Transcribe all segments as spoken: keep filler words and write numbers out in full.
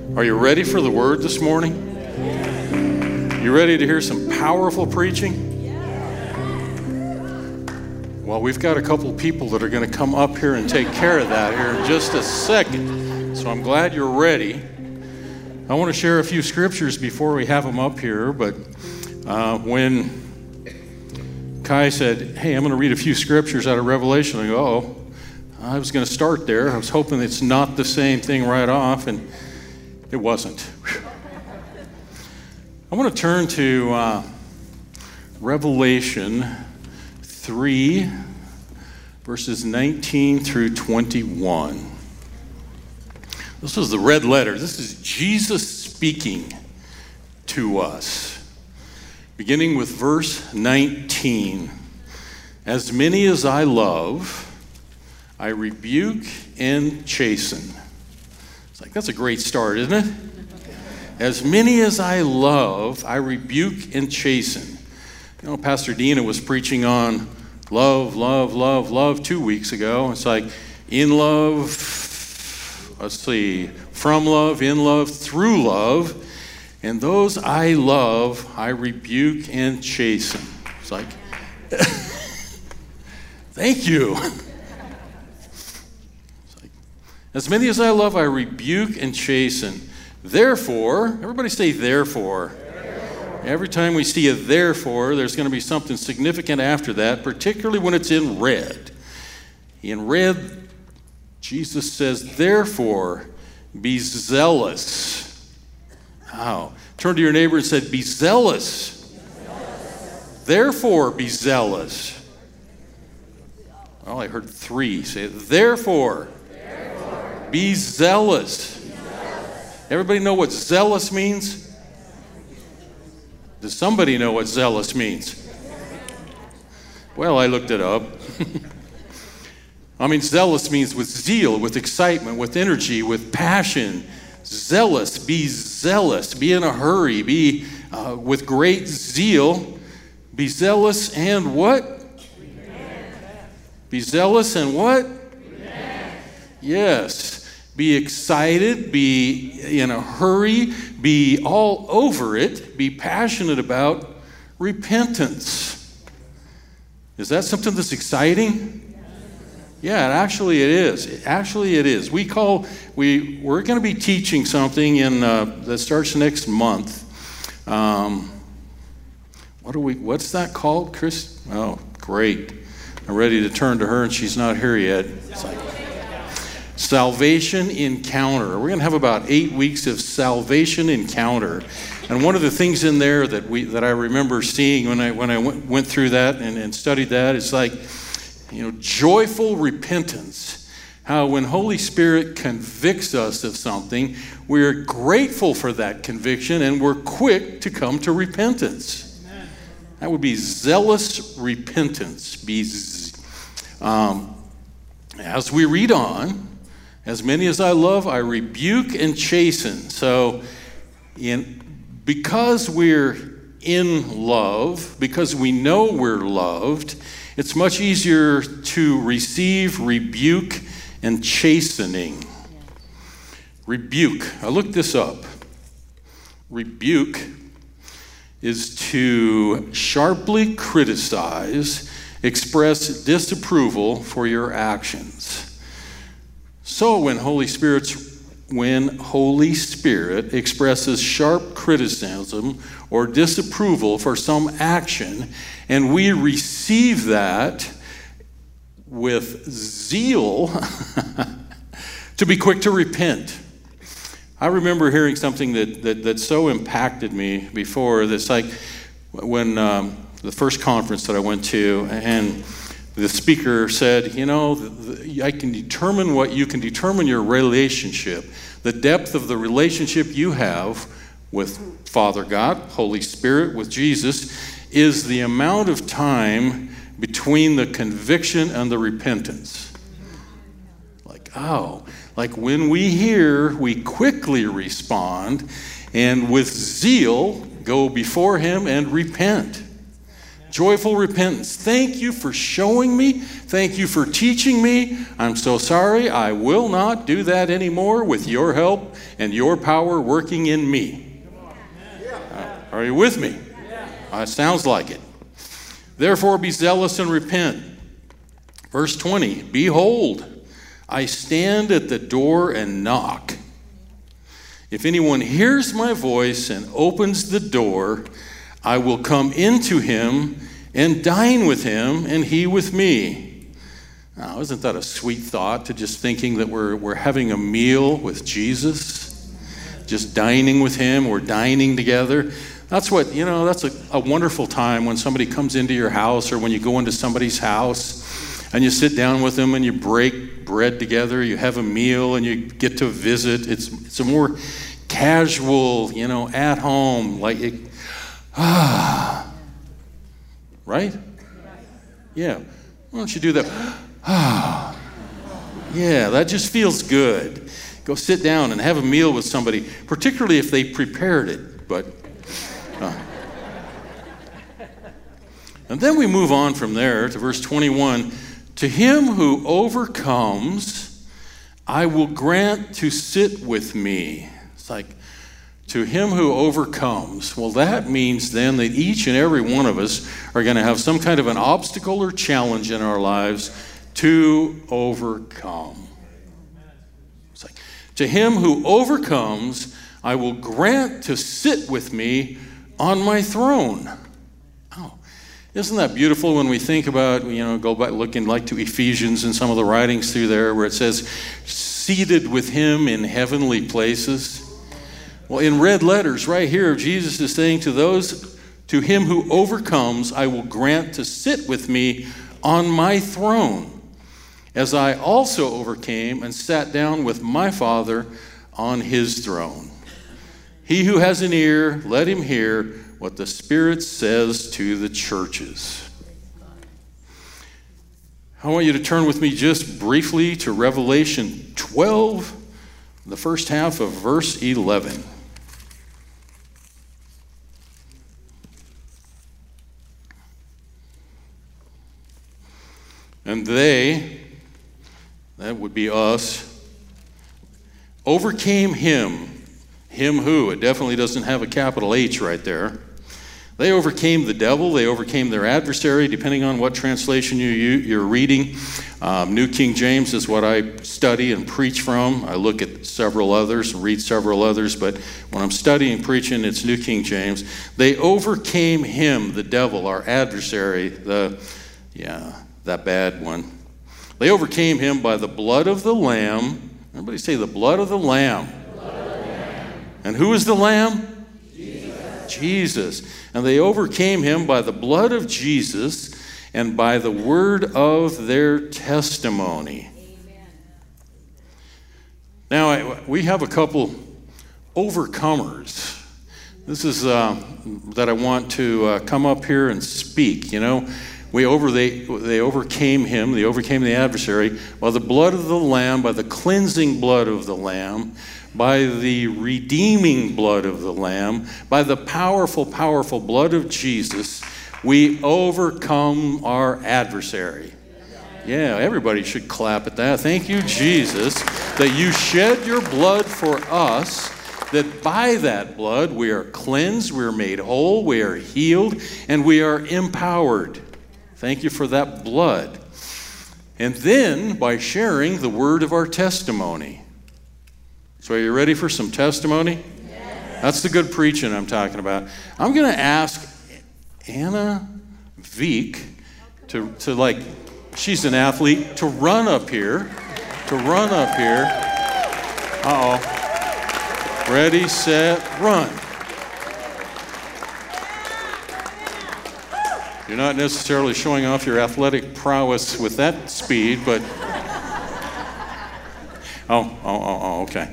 Are you ready for the word this morning? You ready to hear some powerful preaching? Well, we've got a couple people that are going to come up here and take care of that here in just a second. So I'm glad you're ready. I want to share a few scriptures before we have them up here, but uh, when Kai said, hey, I'm going to read a few scriptures out of Revelation, I go, oh, I was going to start there. I was hoping it's not the same thing right off, and it wasn't. I want to turn to uh, Revelation three, verses nineteen through twenty-one. This is the red letter. This is Jesus speaking to us. Beginning with verse nineteen. As many as I love, I rebuke and chasten. It's like, that's a great start, isn't it? As many as I love, I rebuke and chasten. You know, Pastor Dina was preaching on love, love, love, love two weeks ago. It's like, in love, let's see, from love, in love, through love. And those I love, I rebuke and chasten. It's like, thank you. As many as I love, I rebuke and chasten. Therefore, everybody say therefore. Therefore. Every time we see a therefore, there's going to be something significant after that, particularly when it's in red. In red, Jesus says, therefore, be zealous. Wow. Turn to your neighbor and say, be zealous. Be zealous. Therefore, be zealous. Well, I heard three. Say it. Therefore. Be zealous. Be zealous. Everybody know what zealous means? Does somebody know what zealous means? Well, I looked it up. I mean, zealous means with zeal, with excitement, with energy, with passion. Zealous, be zealous, be in a hurry, be uh, with great zeal. Be zealous and what? Repent. Be zealous and what? Repent. Yes. Be excited, be in a hurry, be all over it, be passionate about repentance. Is that something that's exciting? Yeah, actually it is. Actually it is. We call, we, we're going to be teaching something in uh, that starts next month. Um, what are we, what's that called, Chris? Oh, great. I'm ready to turn to her and she's not here yet. It's like, Salvation Encounter. We're going to have about eight weeks of Salvation Encounter. And one of the things in there that we that I remember seeing when I when I went, went through that and, and studied that is like, you know, joyful repentance. How when Holy Spirit convicts us of something, we're grateful for that conviction and we're quick to come to repentance. Amen. That would be zealous repentance. Be z- um, as we read on, as many as I love, I rebuke and chasten. So, in, because we're in love, because we know we're loved, it's much easier to receive rebuke and chastening. Rebuke. I looked this up. Rebuke is to sharply criticize, express disapproval for your actions. So when Holy Spirit's, when Holy Spirit expresses sharp criticism or disapproval for some action, and we receive that with zeal, to be quick to repent. I remember hearing something that that, that so impacted me before. That's like when um, the first conference that I went to, and the speaker said, you know, the, the, I can determine what you can determine your relationship, the depth of the relationship you have with Father God, Holy Spirit, with Jesus, is the amount of time between the conviction and the repentance. Like, oh, like when we hear, we quickly respond and with zeal go before him and repent. Joyful repentance. Thank you for showing me. Thank you for teaching me. I'm so sorry. I will not do that anymore with your help and your power working in me. Uh, are you with me? Uh, it sounds like it. Therefore, be zealous and repent. Verse twenty, behold, I stand at the door and knock. If anyone hears my voice and opens the door, I will come into him and dine with him and he with me. Now, isn't that a sweet thought, to just thinking that we're, we're having a meal with Jesus, just dining with him, we're dining together. That's what, you know, that's a, a wonderful time when somebody comes into your house, or when you go into somebody's house and you sit down with them and you break bread together, you have a meal and you get to visit. It's, it's a more casual, you know, at home, like, it, ah, right? Yeah. Why don't you do that? Ah, yeah, that just feels good. Go sit down and have a meal with somebody, particularly if they prepared it. But, uh. And then we move on from there to verse twenty-one. To him who overcomes, I will grant to sit with me. It's like, to him who overcomes. Well, that means then that each and every one of us are going to have some kind of an obstacle or challenge in our lives to overcome. It's like, to him who overcomes, I will grant to sit with me on my throne. Oh, isn't that beautiful when we think about, you know, go back looking like to Ephesians and some of the writings through there where it says, seated with him in heavenly places. Well, in red letters right here, Jesus is saying to those, to him who overcomes, I will grant to sit with me on my throne, as I also overcame and sat down with my Father on his throne. He who has an ear, let him hear what the Spirit says to the churches. I want you to turn with me just briefly to Revelation twelve, the first half of verse eleven. And they, that would be us, overcame him. Him who? It definitely doesn't have a capital H right there. They overcame the devil. They overcame their adversary, depending on what translation you, you, you're reading. Um, New King James is what I study and preach from. I look at several others and read several others, but when I'm studying preaching, it's New King James. They overcame him, the devil, our adversary, the, yeah, that bad one. They overcame him by the blood of the Lamb. Everybody say the blood of the Lamb. Blood of the Lamb. And who is the Lamb? Jesus. Jesus. And they overcame him by the blood of Jesus and by the word of their testimony. Amen. Now, I, we have a couple overcomers. This is uh, that I want to uh, come up here and speak, you know. We over they they overcame him, they overcame the adversary by the blood of the Lamb, by the cleansing blood of the Lamb, by the redeeming blood of the Lamb, by the powerful, powerful blood of Jesus. We overcome our adversary. Yeah, everybody should clap at that. Thank you, Jesus, that you shed your blood for us, that by that blood we are cleansed, we are made whole, we are healed, and we are empowered. Thank you for that blood. And then by sharing the word of our testimony. So are you ready for some testimony? Yes. That's the good preaching I'm talking about. I'm going to ask Anna Veek to, to like, she's an athlete, to run up here, to run up here. Uh-oh. Ready, set, run. You're not necessarily showing off your athletic prowess with that speed, but... Oh, oh, oh, oh, okay.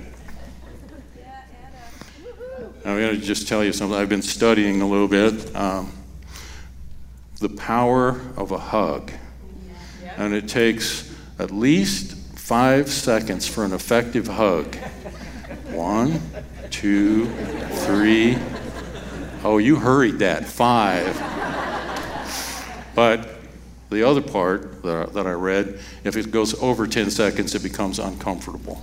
I'm going to just tell you something. I've been studying a little bit. Um, the power of a hug. And it takes at least five seconds for an effective hug. One, two, three. Oh, you hurried that. Five. But the other part that I, that I read, if it goes over ten seconds, it becomes uncomfortable.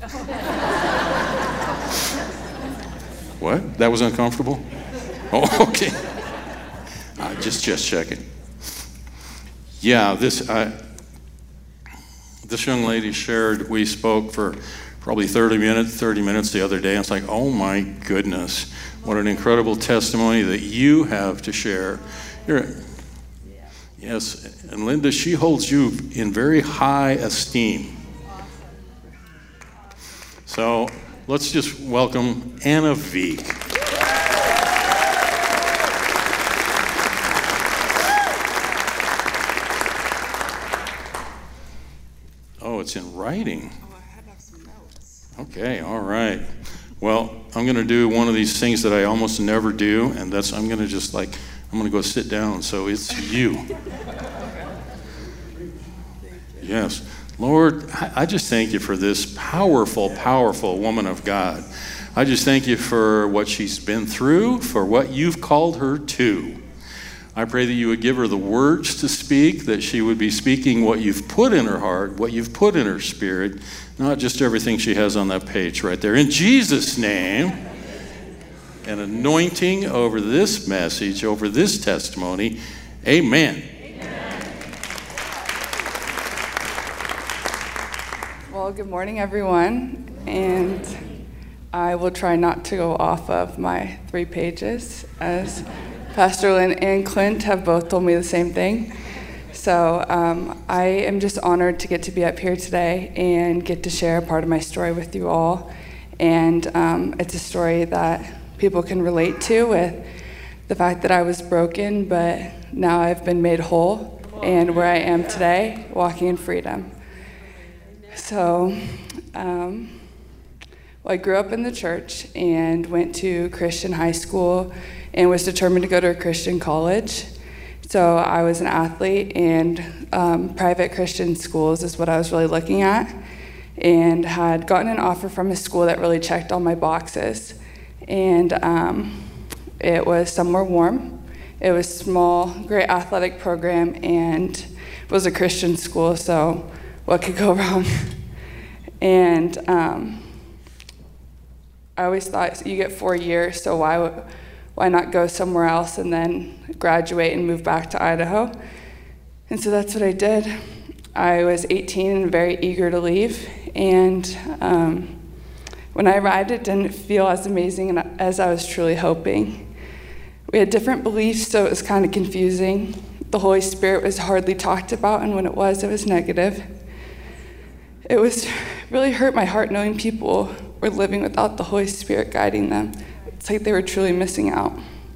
What? That was uncomfortable? Oh, okay. Uh, just, just checking. Yeah, this, I, this young lady shared, we spoke for probably thirty minutes, thirty minutes the other day. It's like, oh my goodness, what an incredible testimony that you have to share. You're, yes, and Linda, she holds you in very high esteem. So let's just welcome Anna Veek. Oh, it's in writing. Oh, I had to have some notes. Okay, all right. Well, I'm going to do one of these things that I almost never do, and that's I'm going to just like, I'm going to go sit down, so it's you. Yes. Lord, I just thank you for this powerful, powerful woman of God. I just thank you for what she's been through, for what you've called her to. I pray that you would give her the words to speak, that she would be speaking what you've put in her heart, what you've put in her spirit, not just everything she has on that page right there. In Jesus' name, an anointing over this message, over this testimony. Amen. Well, good morning, everyone. And I will try not to go off of my three pages, as Pastor Lynn and Clint have both told me the same thing. So um, I am just honored to get to be up here today and get to share a part of my story with you all. And um, it's a story that people can relate to, with the fact that I was broken, but now I've been made whole, and where I am today, walking in freedom. So, um, well, I grew up in the church and went to Christian high school and was determined to go to a Christian college. So I was an athlete, and um, private Christian schools is what I was really looking at, and had gotten an offer from a school that really checked all my boxes. And um, it was somewhere warm. It was small, great athletic program, and it was a Christian school, so what could go wrong? And um, I always thought, you get four years, so why would why not go somewhere else and then graduate and move back to Idaho? And so that's what I did. I was eighteen and very eager to leave, and um, when I arrived, it didn't feel as amazing as I was truly hoping. We had different beliefs, so it was kind of confusing. The Holy Spirit was hardly talked about, and when it was, it was negative. It was really hurt my heart knowing people were living without the Holy Spirit guiding them. It's like they were truly missing out.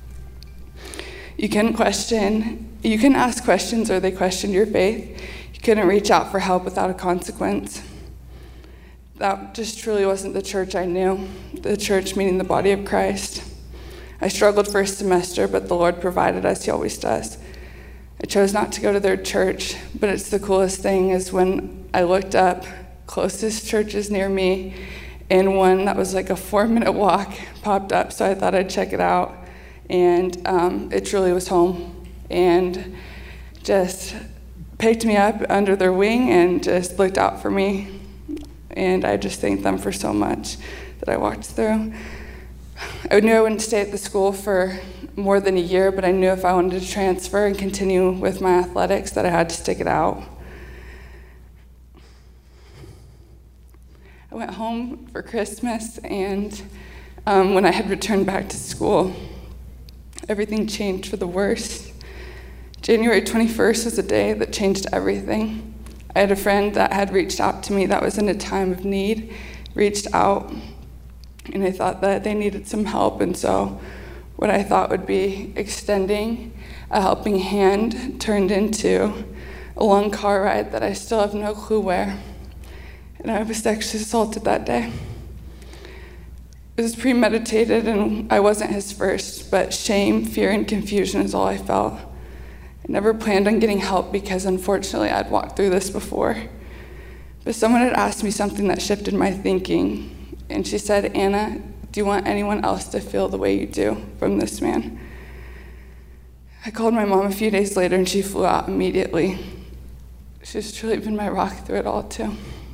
You couldn't question, you couldn't ask questions, or they questioned your faith. You couldn't reach out for help without a consequence. That just truly wasn't the church I knew, the church meaning the body of Christ. I struggled first semester, but the Lord provided, as he always does. I chose not to go to their church, but it's the coolest thing is when I looked up, closest churches near me, and one that was like a four-minute walk popped up, so I thought I'd check it out. And um, it truly was home, and just picked me up under their wing and just looked out for me. And I just thank them for so much that I walked through. I knew I wouldn't stay at the school for more than a year, but I knew if I wanted to transfer and continue with my athletics that I had to stick it out. I went home for Christmas, and um, when I had returned back to school, everything changed for the worse. January twenty-first was a day that changed everything. I had a friend that had reached out to me that was in a time of need, reached out, and I thought that they needed some help, and so what I thought would be extending a helping hand turned into a long car ride that I still have no clue where. And I was sexually assaulted that day. It was premeditated, and I wasn't his first, but shame, fear, and confusion is all I felt. I never planned on getting help because, unfortunately, I'd walked through this before. But someone had asked me something that shifted my thinking, and she said, "Anna, do you want anyone else to feel the way you do from this man?" I called my mom a few days later, and she flew out immediately. She's truly been my rock through it all, too.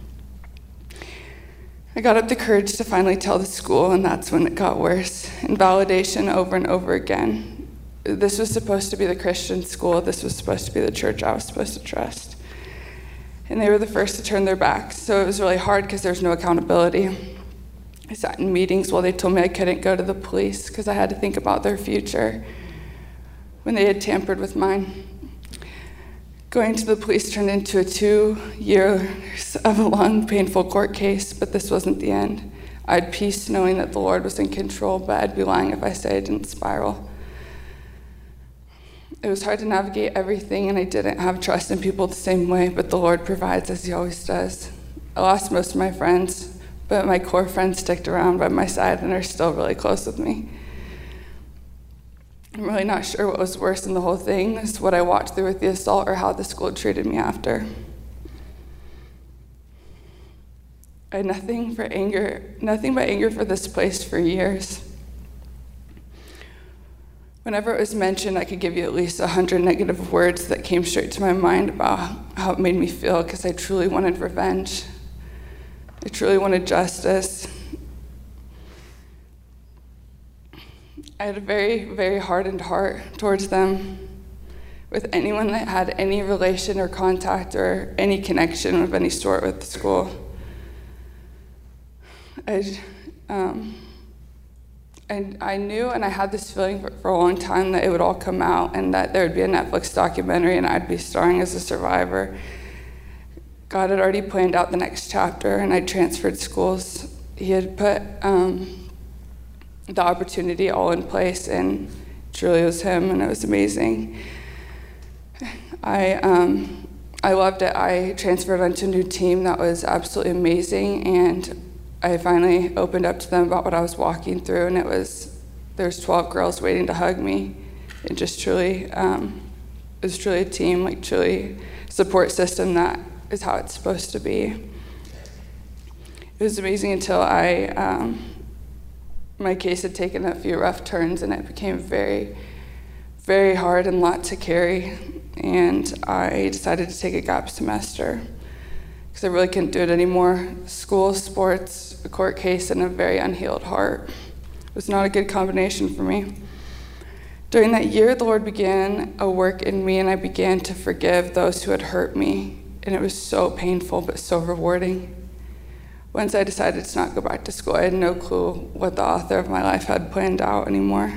I got up the courage to finally tell the school, and that's when it got worse. Invalidation over and over again. This was supposed to be the Christian school. This was supposed to be the church I was supposed to trust. And they were the first to turn their backs, so it was really hard because there's no accountability. I sat in meetings while they told me I couldn't go to the police because I had to think about their future when they had tampered with mine. Going to the police turned into a two years of a long, painful court case, but this wasn't the end. I had peace knowing that the Lord was in control, but I'd be lying if I said I didn't spiral. It was hard to navigate everything, and I didn't have trust in people the same way, but the Lord provides as he always does. I lost most of my friends, but my core friends sticked around by my side and are still really close with me. I'm really not sure what was worse in the whole thing, is what I walked through with the assault or how the school treated me after. I had nothing for anger, nothing but anger for this place for years. Whenever it was mentioned, I could give you at least a hundred negative words that came straight to my mind about how it made me feel, because I truly wanted revenge. I truly wanted justice. I had a very, very hardened heart towards them. With anyone that had any relation or contact or any connection of any sort with the school. I, um, and I knew, and I had this feeling for, for a long time, that it would all come out and that there would be a Netflix documentary and I'd be starring as a survivor. God had already planned out the next chapter, and I transferred schools. He had put um, the opportunity all in place, and truly it was him, and it was amazing. I um, I loved it. I transferred onto a new team that was absolutely amazing, and I finally opened up to them about what I was walking through, and it was, there was twelve girls waiting to hug me. It just truly, um, it was truly a team, like truly support system that is how it's supposed to be. It was amazing until I, um, my case had taken a few rough turns, and it became very, very hard and a lot to carry. And I decided to take a gap semester because I really couldn't do it anymore. School, sports, a court case, and a very unhealed heart. It was not a good combination for me. During that year, the Lord began a work in me, and I began to forgive those who had hurt me. And it was so painful, but so rewarding. Once I decided to not go back to school, I had no clue what the author of my life had planned out anymore.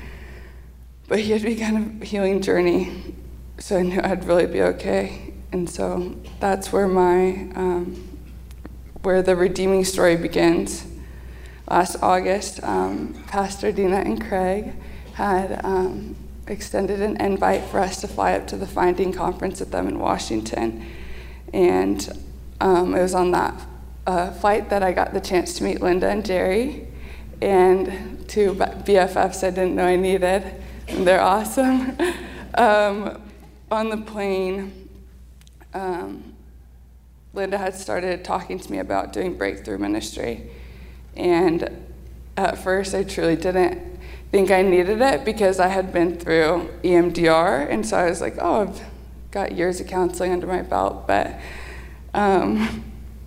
But he had begun a healing journey, so I knew I'd really be okay. And so that's where my, um, where the redeeming story begins. Last August, um, Pastor Dina and Craig had um, extended an invite for us to fly up to the Finding Conference with them in Washington. And um, it was on that uh, flight that I got the chance to meet Linda and Jerry, and two B F Fs I didn't know I needed, and they're awesome. um, on the plane, um, Linda had started talking to me about doing breakthrough ministry, and at first I truly didn't think I needed it because I had been through E M D R, and so I was like, oh, I've got years of counseling under my belt, but um,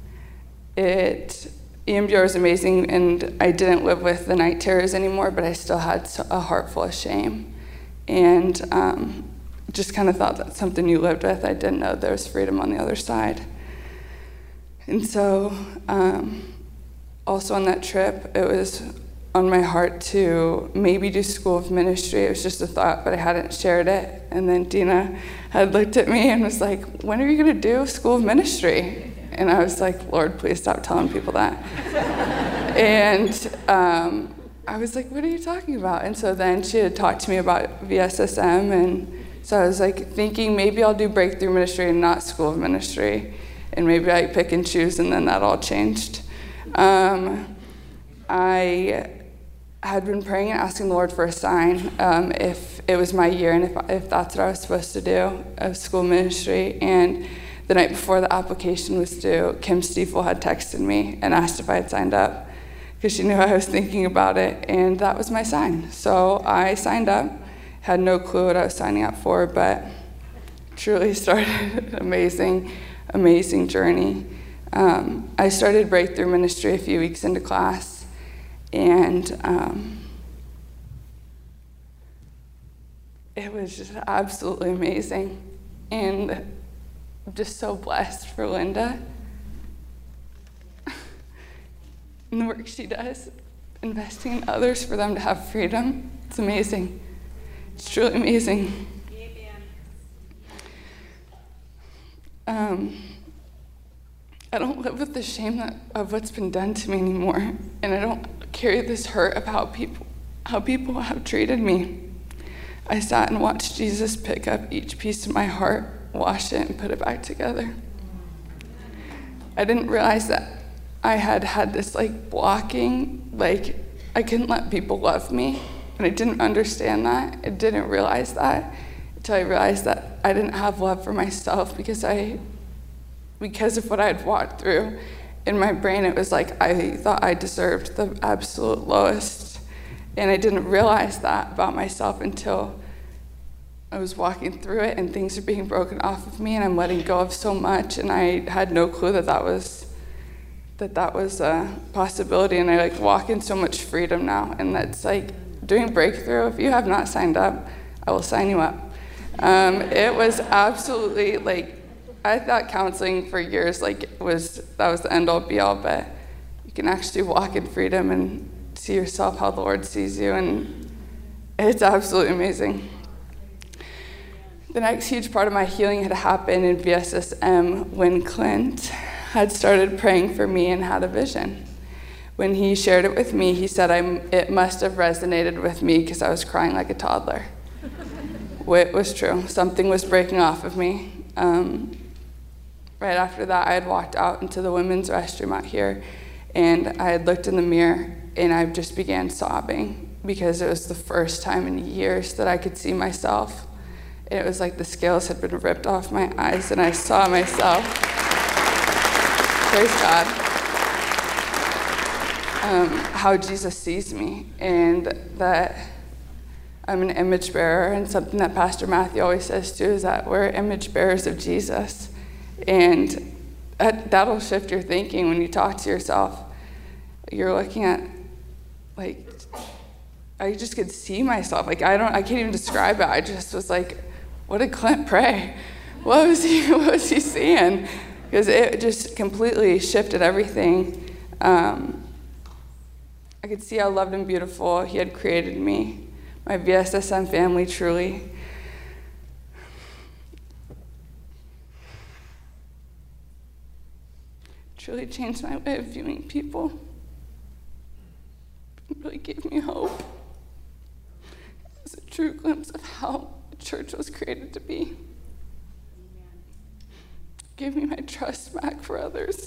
it, E M D R was amazing, and I didn't live with the night terrors anymore, but I still had a heart full of shame, and um, just kind of thought that's something you lived with. I didn't know there was freedom on the other side. And so um, also on that trip, it was on my heart to maybe do School of Ministry. It was just a thought, but I hadn't shared it. And then Dina had looked at me and was like, when are you gonna do School of Ministry? And I was like, Lord, please stop telling people that. and um, I was like, what are you talking about? And so then she had talked to me about V S S M, and so I was like thinking maybe I'll do Breakthrough Ministry and not School of Ministry. And maybe I pick and choose, and then that all changed. Um, I had been praying and asking the Lord for a sign um, if it was my year and if, if that's what I was supposed to do of school ministry. And the night before the application was due, Kim Stiefel had texted me and asked if I had signed up because she knew I was thinking about it, and that was my sign. So I signed up, had no clue what I was signing up for, but truly started an amazing, amazing journey. Um, I started Breakthrough Ministry a few weeks into class, and um, it was just absolutely amazing, and I'm just so blessed for Linda and the work she does, investing in others for them to have freedom. It's amazing. It's truly amazing. Um, I don't live with the shame that, of what's been done to me anymore, and I don't carry this hurt of how people, how people have treated me. I sat and watched Jesus pick up each piece of my heart, wash it, and put it back together. I didn't realize that I had had this like blocking, like I couldn't let people love me, and I didn't understand that. I didn't realize that until I realized that I didn't have love for myself because I, because of what I had walked through. In my brain, it was like I thought I deserved the absolute lowest, and I didn't realize that about myself until I was walking through it, and things are being broken off of me, and I'm letting go of so much, and I had no clue that that was that that was a possibility, and I like walk in so much freedom now, and that's like doing Breakthrough. If you have not signed up, I will sign you up. Um, it was absolutely like, I thought counseling for years like was that was the end all be all, but you can actually walk in freedom and see yourself how the Lord sees you, and it's absolutely amazing. The next huge part of my healing had happened in V S S M when Clint had started praying for me and had a vision. When he shared it with me, he said I'm, it must have resonated with me because I was crying like a toddler. It was true. Something was breaking off of me. Um, right after that, I had walked out into the women's restroom out here, and I had looked in the mirror, and I just began sobbing because it was the first time in years that I could see myself. And it was like the scales had been ripped off my eyes, and I saw myself. Praise God. Um, how Jesus sees me, and that I'm an image bearer, and something that Pastor Matthew always says too is that we're image bearers of Jesus, and that, that'll shift your thinking when you talk to yourself. You're looking at, like, I just could see myself. Like I don't, I can't even describe it. I just was like, what did Clint pray? What was he, what was he seeing? Because it just completely shifted everything. Um, I could see how loved and beautiful he had created me. My V S S M family truly. Truly changed my way of viewing people. It really gave me hope. It was a true glimpse of how the church was created to be. Gave me my trust back for others.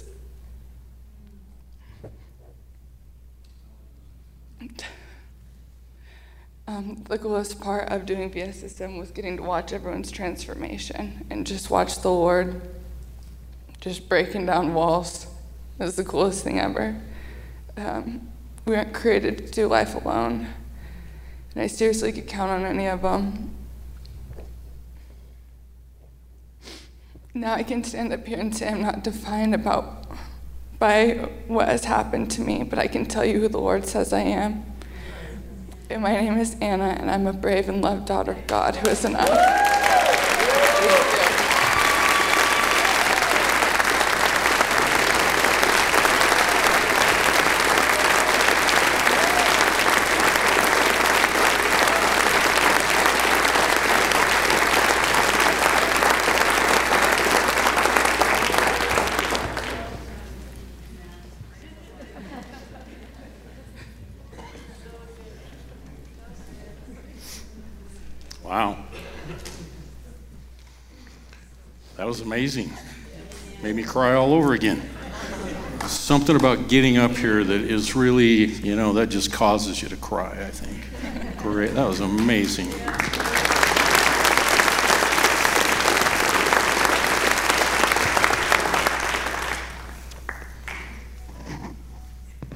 Um, the coolest part of doing V S S M was getting to watch everyone's transformation and just watch the Lord just breaking down walls. It was the coolest thing ever. Um, we weren't created to do life alone, and I seriously could count on any of them. Now I can stand up here and say I'm not defined about by what has happened to me, but I can tell you who the Lord says I am. And my name is Anna, and I'm a brave and loved daughter of God who is enough. Thank you. Wow. That was amazing. Made me cry all over again. Something about getting up here that is really, you know, that just causes you to cry, I think. Great. That was amazing.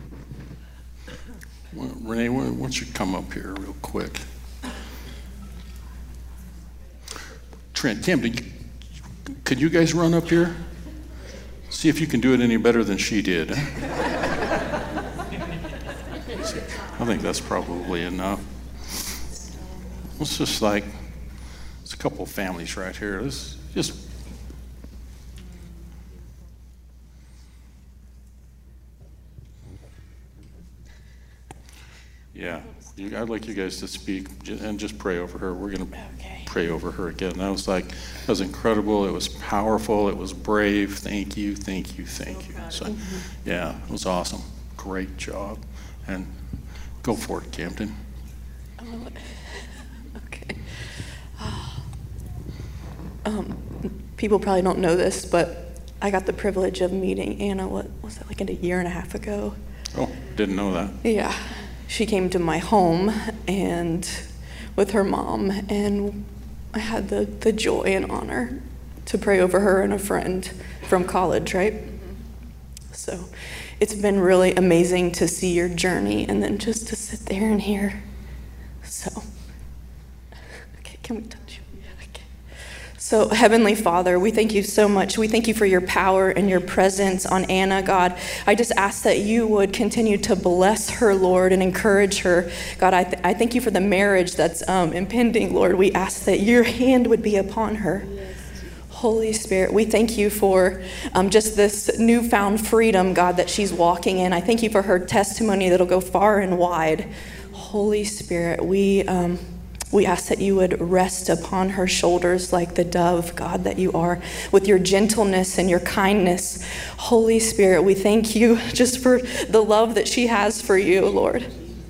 Renee, why don't you come up here real quick? Trent, Camden, could you guys run up here? See if you can do it any better than she did. I think that's probably enough. It's just like, it's a couple of families right here. Let's just. Yeah, I'd like you guys to speak and just pray over her. We're going to okay. pray over her again. That was like, that was incredible. It was powerful. It was brave. Thank you, thank you, thank you. So, mm-hmm. yeah, it was awesome. Great job. And go for it, Camden. Okay. Um, people probably don't know this, but I got the privilege of meeting Anna, what was it, like a year and a half ago? Oh, didn't know that. Yeah. She came to my home and with her mom, and I had the, the joy and honor to pray over her and a friend from college, right? Mm-hmm. So it's been really amazing to see your journey and then just to sit there and hear. So, okay, can we touch you? Okay. So, Heavenly Father, we thank you so much. We thank you for your power and your presence on Anna, God. I just ask that you would continue to bless her, Lord, and encourage her. God, I, th- I thank you for the marriage that's um, impending, Lord. We ask that your hand would be upon her. Yes. Holy Spirit, we thank you for um, just this newfound freedom, God, that she's walking in. I thank you for her testimony that'll go far and wide. Holy Spirit, we... Um, We ask that you would rest upon her shoulders like the dove, God, that you are, with your gentleness and your kindness. Holy Spirit, we thank you just for the love that she has for you, Lord.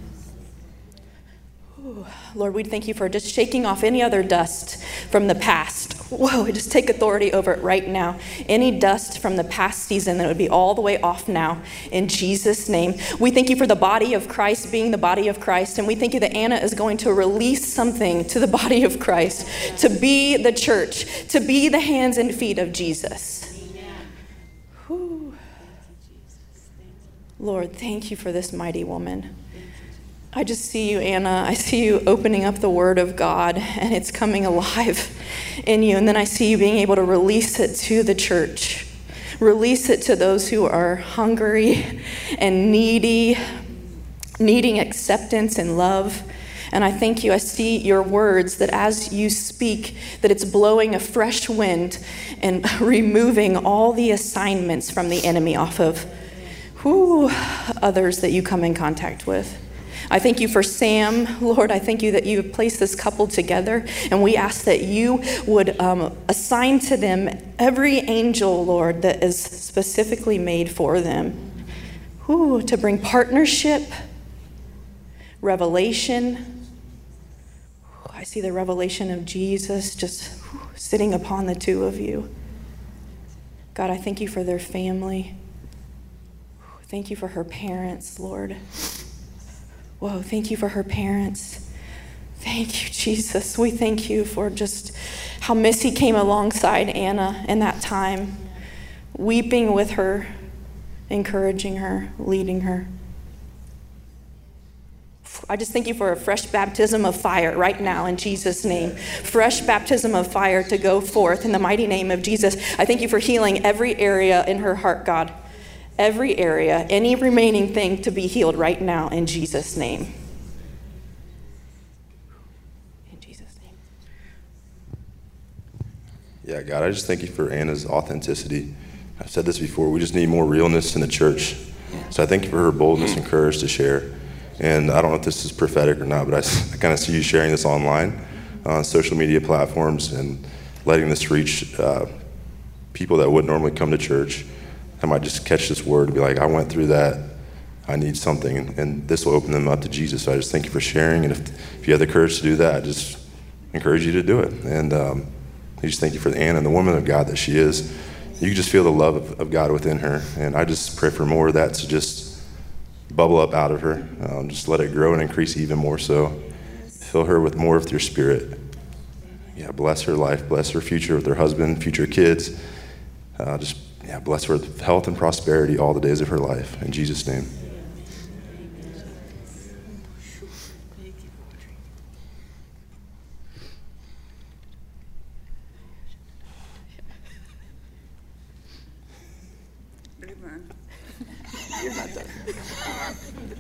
Ooh, Lord, we thank you for just shaking off any other dust from the past. Whoa, we just take authority over it right now. Any dust from the past season, that would be all the way off now in Jesus' name. We thank you for the body of Christ being the body of Christ, and we thank you that Anna is going to release something to the body of Christ, to be the church, to be the hands and feet of Jesus. Whew. Lord, thank you for this mighty woman. I just see you, Anna. I see you opening up the Word of God, and it's coming alive in you. And then I see you being able to release it to the church. Release it to those who are hungry and needy, needing acceptance and love. And I thank you. I see your words that as you speak, that it's blowing a fresh wind and removing all the assignments from the enemy off of whew, others that you come in contact with. I thank you for Sam, Lord. I thank you that you have placed this couple together, and we ask that you would um, assign to them every angel, Lord, that is specifically made for them. Ooh, to bring partnership, revelation. Ooh, I see the revelation of Jesus just ooh, sitting upon the two of you. God, I thank you for their family. Ooh, thank you for her parents, Lord. Whoa, thank you for her parents. Thank you, Jesus. We thank you for just how Missy came alongside Anna in that time, weeping with her, encouraging her, leading her. I just thank you for a fresh baptism of fire right now in Jesus' name. Fresh baptism of fire to go forth in the mighty name of Jesus. I thank you for healing every area in her heart, God. Every area, any remaining thing to be healed right now in Jesus' name. In Jesus' name. Yeah, God, I just thank you for Anna's authenticity. I've said this before, we just need more realness in the church. So I thank you for her boldness and courage to share. And I don't know if this is prophetic or not, but I, I kind of see you sharing this online on social media platforms and letting this reach uh, people that wouldn't normally come to church. I might just catch this word and be like, I went through that. I need something. And, and this will open them up to Jesus. So I just thank you for sharing. And if, if you have the courage to do that, I just encourage you to do it. And um, I just thank you for Anna and the woman of God that she is. You can just feel the love of, of God within her. And I just pray for more of that to just bubble up out of her. Um, just let it grow and increase even more so. Fill her with more of your spirit. Yeah, bless her life. Bless her future with her husband, future kids. Uh, just Yeah, bless her with health and prosperity all the days of her life. In Jesus' name.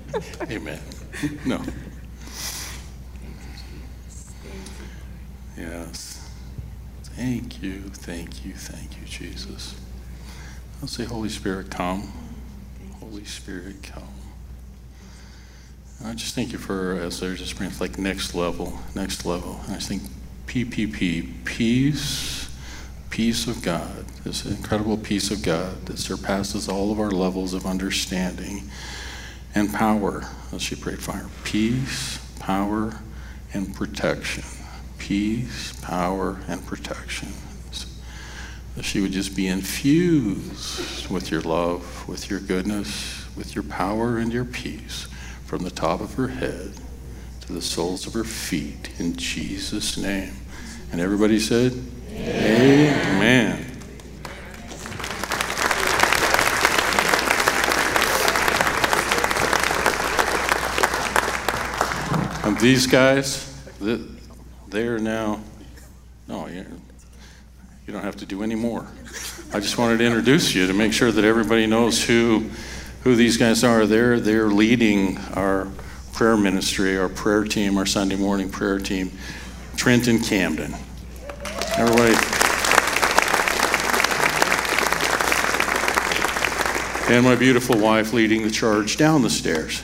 Amen. No. Yes. Thank you, thank you, thank you, Jesus. I'll say, Holy Spirit, come. Holy Spirit, come. I just thank you for, as they're just bringing, like next level, next level. And I think P P P, peace, peace of God, this incredible peace of God that surpasses all of our levels of understanding, and power, as she prayed for her. Peace, power, and protection. Peace, power, and protection. That she would just be infused with your love, with your goodness, with your power and your peace, from the top of her head to the soles of her feet, in Jesus' name. And everybody said, Amen. Amen. And these guys, they're now, no, you don't have to do any more. I just wanted to introduce you to make sure that everybody knows who who these guys are. They're, they're leading our prayer ministry, our prayer team, our Sunday morning prayer team, Trent and Camden. Everybody. And my beautiful wife leading the charge down the stairs.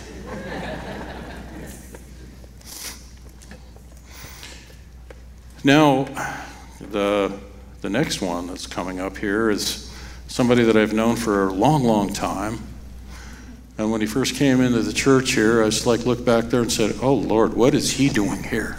Now, the, the next one that's coming up here is somebody that I've known for a long, long time. And when he first came into the church here, I just like looked back there and said, oh Lord, what is he doing here?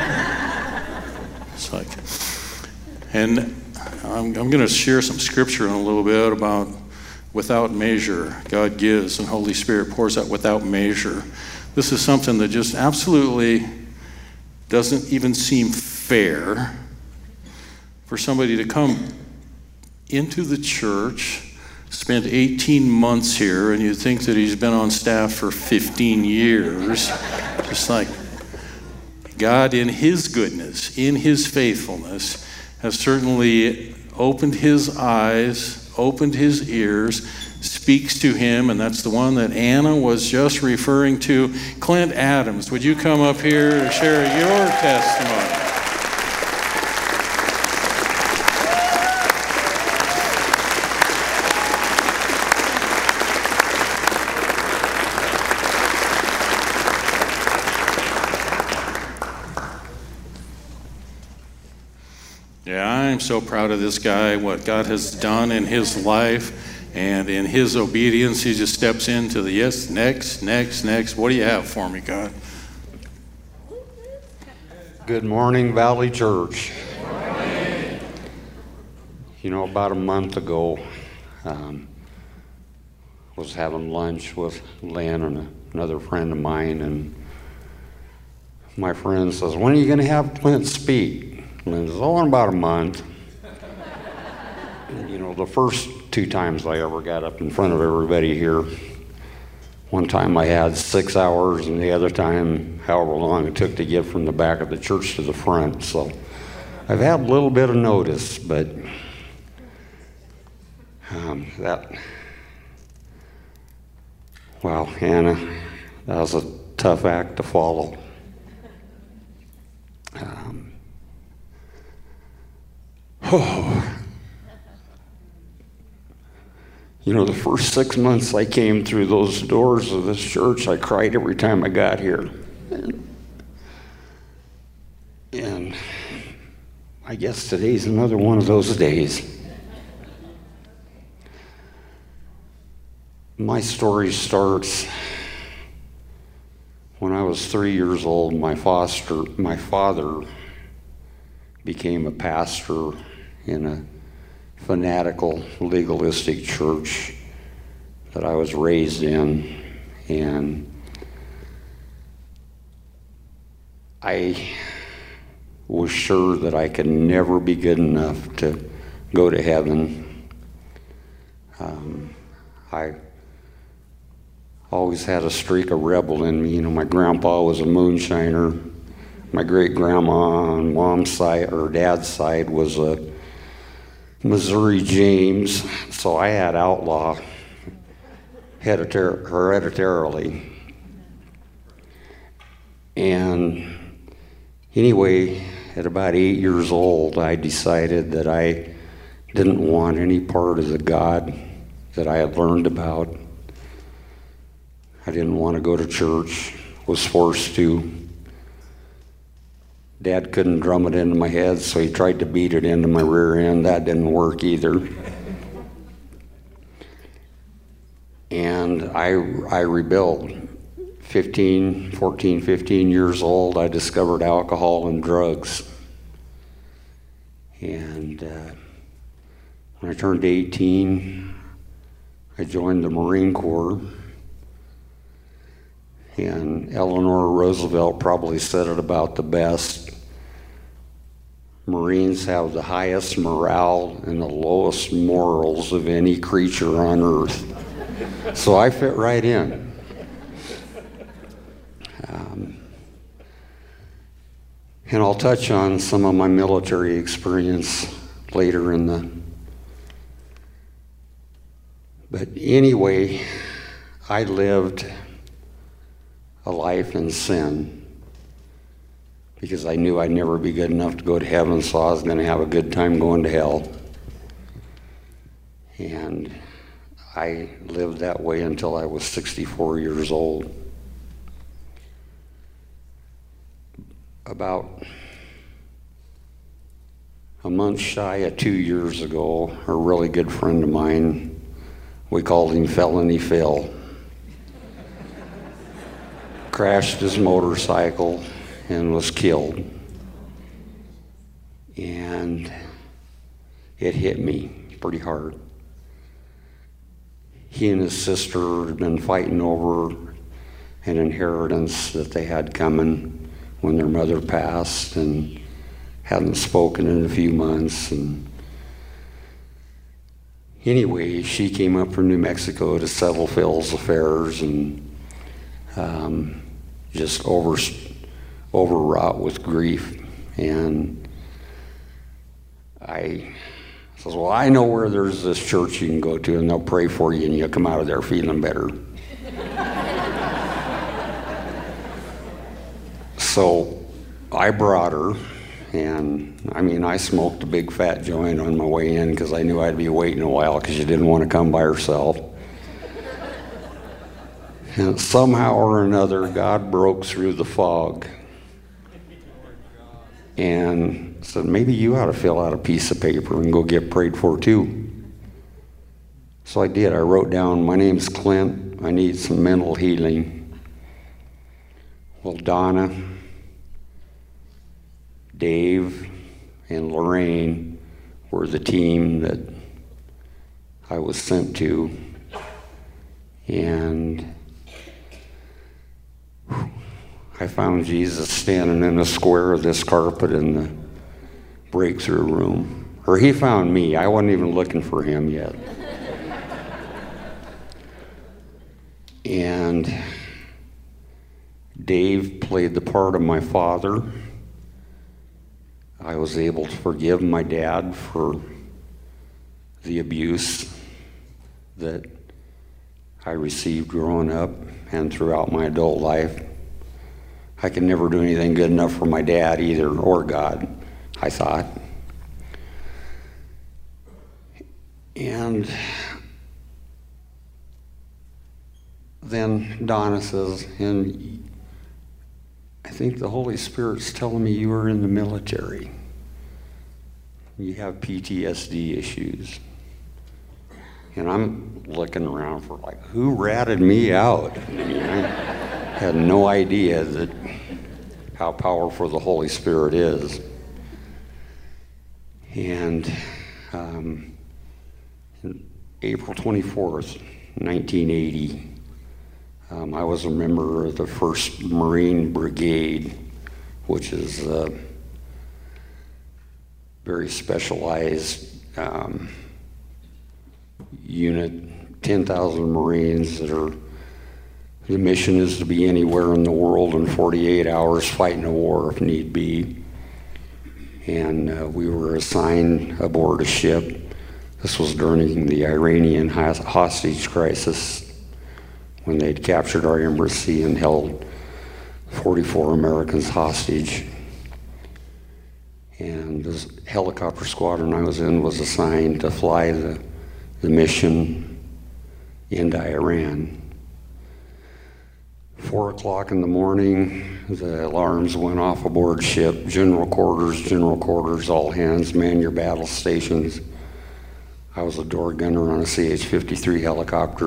It's like, and I'm, I'm going to share some scripture in a little bit about without measure, God gives and Holy Spirit pours out without measure. This is something that just absolutely doesn't even seem fair for somebody to come into the church, spent eighteen months here, and you think that he's been on staff for fifteen years. Just like God, in his goodness, in his faithfulness, has certainly opened his eyes, opened his ears, speaks to him, and that's the one that Anna was just referring to. Clint Adams, would you come up here to share your testimony? Yeah, I'm so proud of this guy, what God has done in his life, and in his obedience, he just steps into the yes, next, next, next. What do you have for me, God? Good morning, Valley Church. Good morning. You know, about a month ago, um, was having lunch with Lynn and a, another friend of mine, and my friend says, when are you going to have Clint speak? And it's all in about a month. You know, the first two times I ever got up in front of everybody here, one time I had six hours, and the other time, however long it took to get from the back of the church to the front. So I've had a little bit of notice, but um, that, wow, Anna, that was a tough act to follow. Um, Oh, you know, the first six months I came through those doors of this church, I cried every time I got here. And, and I guess today's another one of those days. My story starts when I was three years old. My foster, my father became a pastor in a fanatical, legalistic church that I was raised in, and I was sure that I could never be good enough to go to heaven. Um, I always had a streak of rebel in me. You know, my grandpa was a moonshiner. My great-grandma on mom's side, or dad's side, was a Missouri James, so I had outlaw hereditarily. And anyway, at about eight years old, I decided that I didn't want any part of the God that I had learned about. I didn't want to go to church, was forced to. Dad couldn't drum it into my head, so he tried to beat it into my rear end. That didn't work either. And I, I rebelled. fifteen, fourteen, fifteen years old, I discovered alcohol and drugs. And uh, when I turned eighteen, I joined the Marine Corps. And Eleanor Roosevelt probably said it about the best. Marines have the highest morale and the lowest morals of any creature on earth. So I fit right in. Um, and I'll touch on some of my military experience later in the... But anyway, I lived a life in sin because I knew I'd never be good enough to go to heaven, so I was going to have a good time going to hell. And I lived that way until I was sixty-four years old. About a month shy of two years ago, a really good friend of mine, we called him Felony Phil, crashed his motorcycle and was killed. And it hit me pretty hard. He and his sister had been fighting over an inheritance that they had coming when their mother passed, and hadn't spoken in a few months. And anyway, she came up from New Mexico to settle Phil's affairs, and um, just over, overwrought with grief. And I says, well, I know where there's this church you can go to, and they'll pray for you, and you'll come out of there feeling better. So I brought her, and I mean, I smoked a big fat joint on my way in because I knew I'd be waiting a while because she didn't want to come by herself. And somehow or another, God broke through the fog and said, maybe you ought to fill out a piece of paper and go get prayed for too. So I did. I wrote down, my name's Clint. I need some mental healing. Well, Donna, Dave, and Lorraine were the team that I was sent to. And I found Jesus standing in a square of this carpet in the breakthrough room. Or he found me. I wasn't even looking for him yet. And Dave played the part of my father. I was able to forgive my dad for the abuse that I received growing up and throughout my adult life. I could never do anything good enough for my dad either, or God, I thought. And then Donna says, and I think the Holy Spirit's telling me you were in the military. You have P T S D issues. And I'm looking around for like, who ratted me out? I mean, I had no idea that how powerful the Holy Spirit is. And um, April twenty-fourth, nineteen eighty, um, I was a member of the first Marine Brigade, which is a very specialized um, unit, ten thousand Marines that are, the mission is to be anywhere in the world in forty-eight hours fighting a war if need be. And uh, we were assigned aboard a ship. This was during the Iranian hostage crisis when they'd captured our embassy and held forty-four Americans hostage. And this helicopter squadron I was in was assigned to fly the, the mission into Iran. Four o'clock in the morning, the alarms went off aboard ship. General quarters, general quarters, all hands, man your battle stations. I was a door gunner on a C H fifty-three helicopter.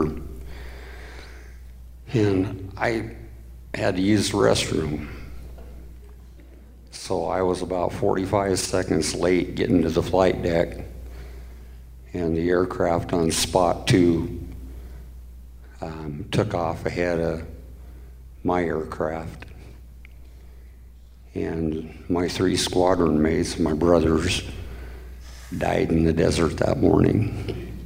And I had to use the restroom. So I was about forty-five seconds late getting to the flight deck, and the aircraft on spot two um, took off ahead of my aircraft. And my three squadron mates, my brothers, died in the desert that morning.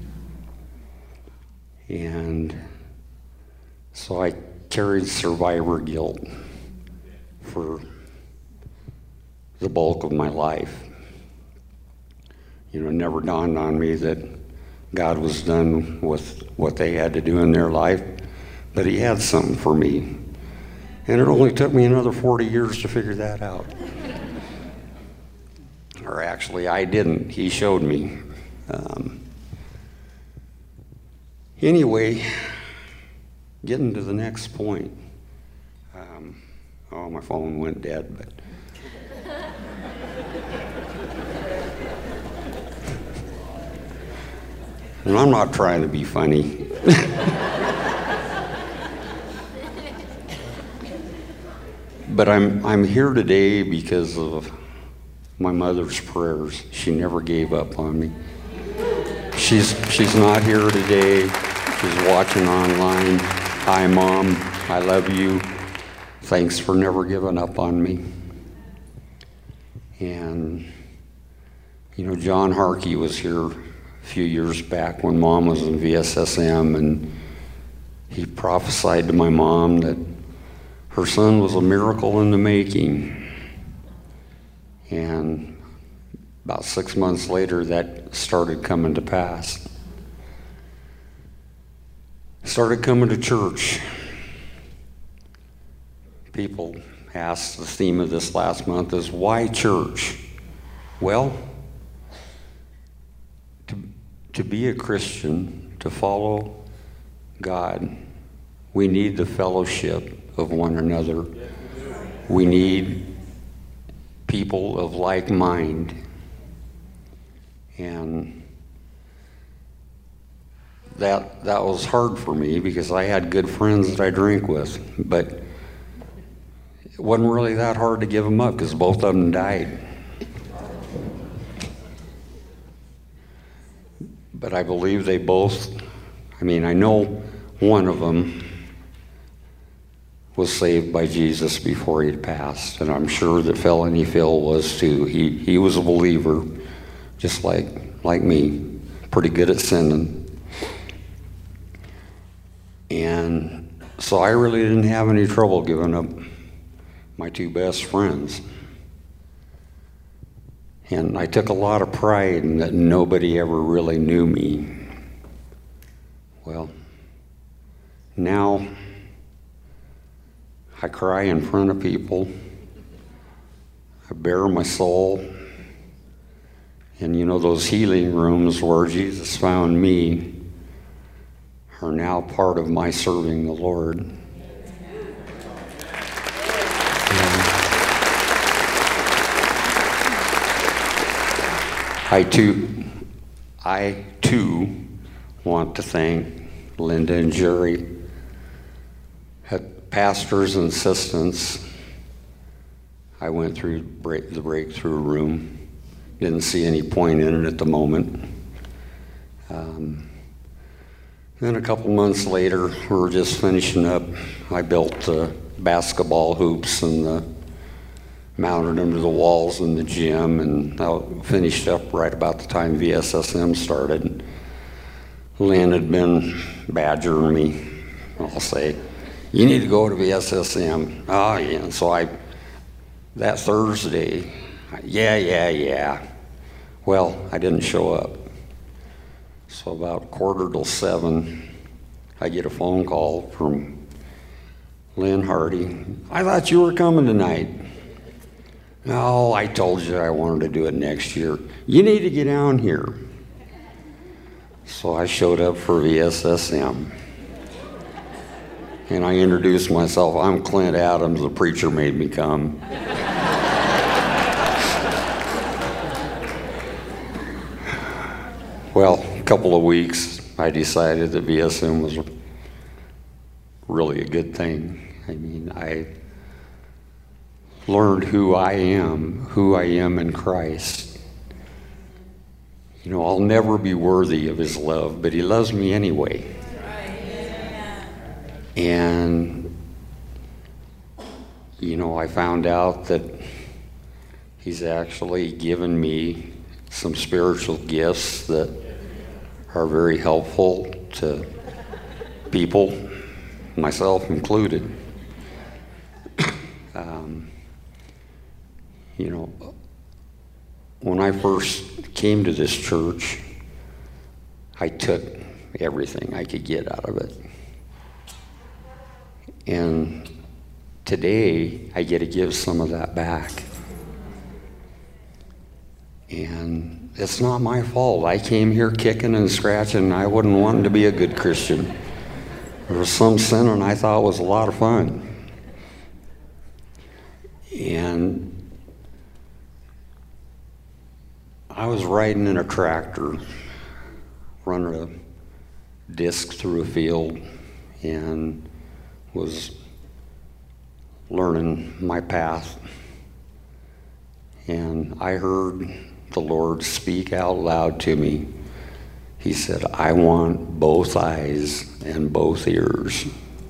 And so I carried survivor guilt for the bulk of my life. You know, it never dawned on me that God was done with what they had to do in their life, but He had something for me. And it only took me another forty years to figure that out. Or actually, I didn't. He showed me. Um, anyway, getting to the next point. Um, oh, my phone went dead, but. And I'm not trying to be funny. But I'm I'm here today because of my mother's prayers. She never gave up on me. She's she's not here today. She's watching online. Hi, Mom. I love you. Thanks for never giving up on me. And you know, John Harkey was here a few years back when Mom was in V S S M, and he prophesied to my mom that her son was a miracle in the making. And about six months later, that started coming to pass. Started coming to church. People asked, the theme of this last month is, why church? Well, to, to be a Christian, to follow God, we need the fellowship of one another. We need people of like mind. And that that was hard for me because I had good friends that I drank with, but it wasn't really that hard to give them up because both of them died. But I believe they both, I mean, I know one of them was saved by Jesus before he'd passed, and I'm sure that Felony Phil was too. He he was a believer, just like like me, pretty good at sinning. And so I really didn't have any trouble giving up my two best friends. And I took a lot of pride in that nobody ever really knew me. Well, now I cry in front of people. I bare my soul. And you know, those healing rooms where Jesus found me are now part of my serving the Lord. And I too, I too want to thank Linda and Jerry, pastors and assistants. I went through break, the breakthrough room. Didn't see any point in it at the moment. Um, then a couple months later, we were just finishing up. I built the basketball hoops and the, mounted them to the walls in the gym, and I finished up right about the time V S S M started. Lynn had been badgering me, I'll say, you need to go to V S S M. Oh, yeah. And so I, that Thursday, yeah, yeah, yeah. Well, I didn't show up. So about quarter till seven, I get a phone call from Lynn Hardy, I thought you were coming tonight. No, I told you I wanted to do it next year. You need to get down here. So I showed up for V S S M. And I introduced myself. I'm Clint Adams, the preacher made me come. Well, a couple of weeks, I decided that V S M was really a good thing. I mean, I learned who I am, who I am in Christ. You know, I'll never be worthy of his love, but he loves me anyway. And, you know, I found out that he's actually given me some spiritual gifts that are very helpful to people, myself included. um, you know, when I first came to this church, I took everything I could get out of it. And today, I get to give some of that back. And it's not my fault. I came here kicking and scratching, and I wasn't wanting to be a good Christian. There was some sin, and I thought it was a lot of fun. And I was riding in a tractor, running a disc through a field, and was learning my path. And I heard the Lord speak out loud to me. He said, I want both eyes and both ears.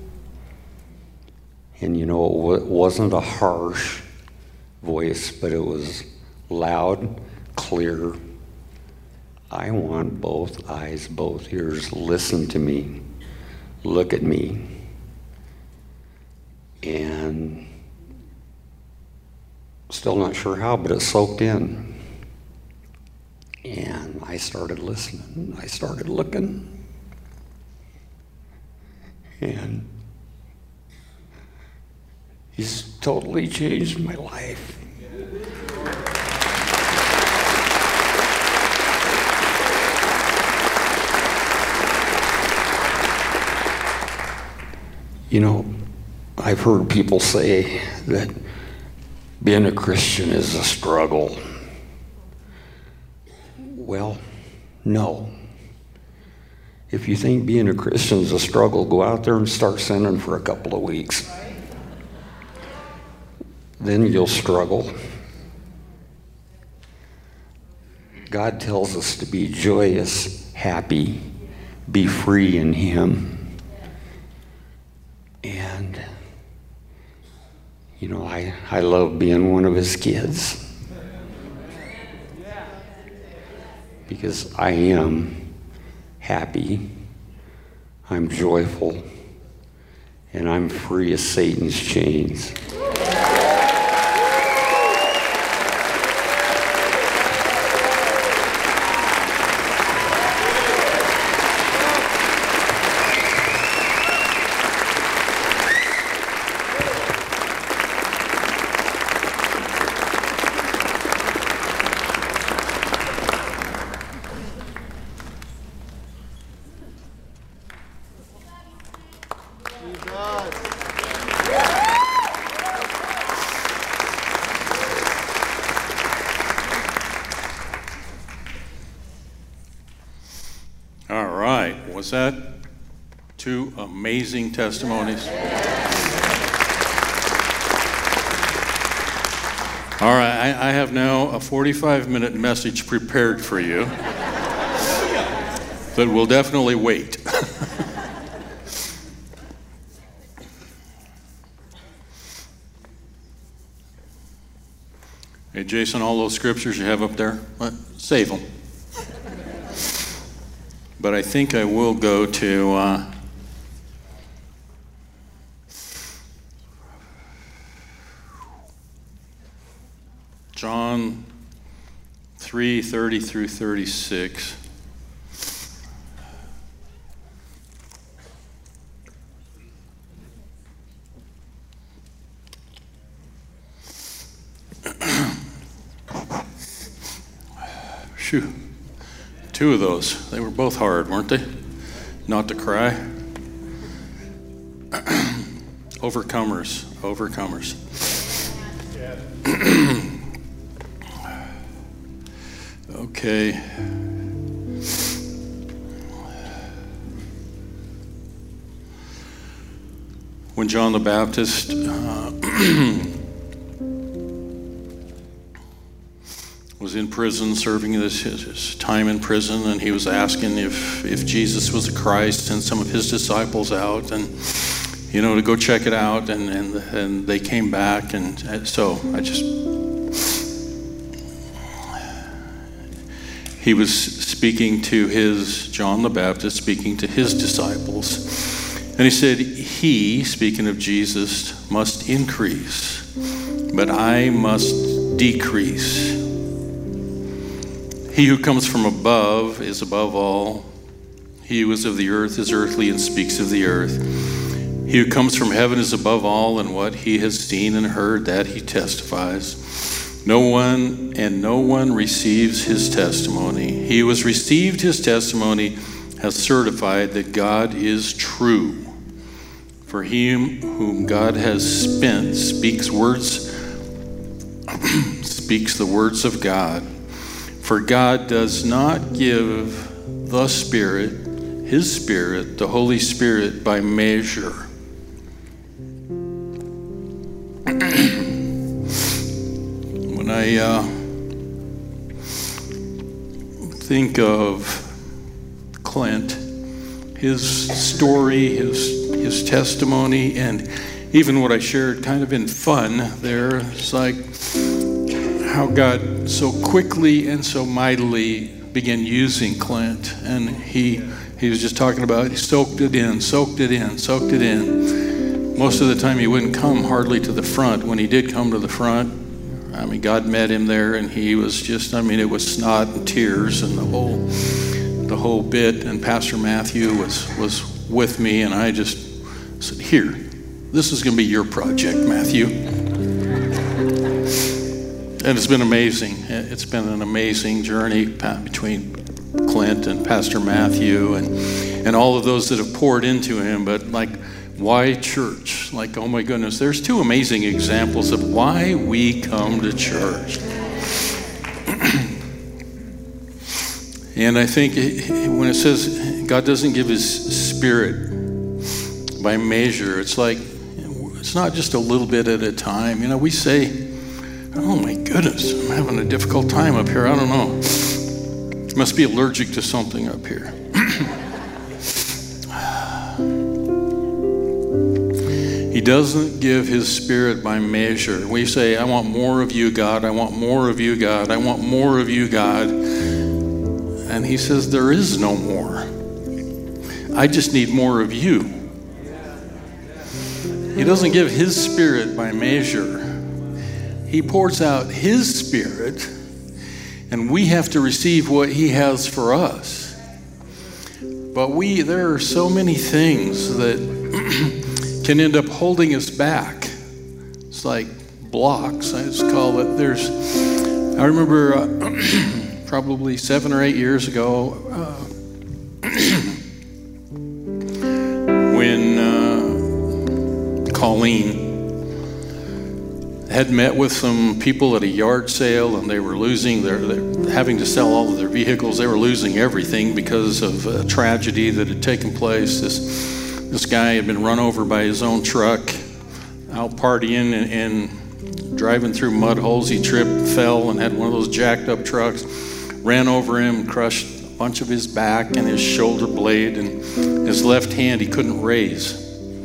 And you know, it w- wasn't a harsh voice, but it was loud, clear. I want both eyes, both ears. Listen to me. Look at me. And still not sure how, but it soaked in. And I started listening. I started looking. And he's totally changed my life. You know, I've heard people say that being a Christian is a struggle. Well, no. If you think being a Christian is a struggle, go out there and start sinning for a couple of weeks. Then you'll struggle. God tells us to be joyous, happy, be free in Him. And, you know, I, I love being one of His kids. Because I am happy, I'm joyful, and I'm free of Satan's chains. Was that two amazing testimonies? All right, I, I have now a forty-five minute message prepared for you, but we'll definitely wait. Hey, Jason, all those scriptures you have up there, what? Save them. But I think I will go to uh, John three thirty through thirty-six. Phew. Two of those. They were both hard, weren't they? Not to cry. Overcomers. Overcomers. Okay. When John the Baptist uh, was in prison, serving his, his time in prison, and he was asking if, if Jesus was the Christ, and some of his disciples out, and you know, to go check it out, and and, and they came back, and, and so I just, he was speaking to his, John the Baptist, speaking to his disciples. And he said, he, speaking of Jesus, must increase, but I must decrease. He who comes from above is above all. He who is of the earth is earthly and speaks of the earth. He who comes from heaven is above all, and what he has seen and heard, that he testifies. No one and no one receives his testimony. He who has received his testimony has certified that God is true. For he whom God has spent speaks words, speaks the words of God. For God does not give the Spirit, his Spirit, the Holy Spirit, by measure. When I uh, think of Clint, his story, his his testimony, and even what I shared kind of in fun there, it's like how God so quickly and so mightily began using Clint. And he he was just talking about, he soaked it in, soaked it in, soaked it in. Most of the time he wouldn't come hardly to the front. When he did come to the front, I mean, God met him there, and he was just, I mean, it was snot and tears and the whole the whole bit. And Pastor Matthew was was with me, and I just said, here, this is going to be your project, Matthew. And it's been amazing. It's been an amazing journey between Clint and Pastor Matthew and, and all of those that have poured into him. But like, why church? Like, oh my goodness, there's two amazing examples of why we come to church. And I think when it says God doesn't give his Spirit by measure, it's like, it's not just a little bit at a time. You know, we say, oh my goodness, I'm having a difficult time up here. I don't know. Must be allergic to something up here. He doesn't give his Spirit by measure. We say, I want more of you, God. I want more of you, God. I want more of you, God. And he says, there is no more. I just need more of you. He doesn't give his Spirit by measure. He pours out his Spirit, and we have to receive what he has for us. But we, there are so many things that can end up holding us back. It's like blocks, I just call it. There's, I remember uh, probably seven or eight years ago, uh, when uh, Colleen had met with some people at a yard sale, and they were losing their, they're having to sell all of their vehicles. They were losing everything because of a tragedy that had taken place. This this guy had been run over by his own truck, out partying and, and driving through mud holes. He tripped, fell, and had one of those jacked up trucks, ran over him, crushed a bunch of his back and his shoulder blade, and his left hand he couldn't raise.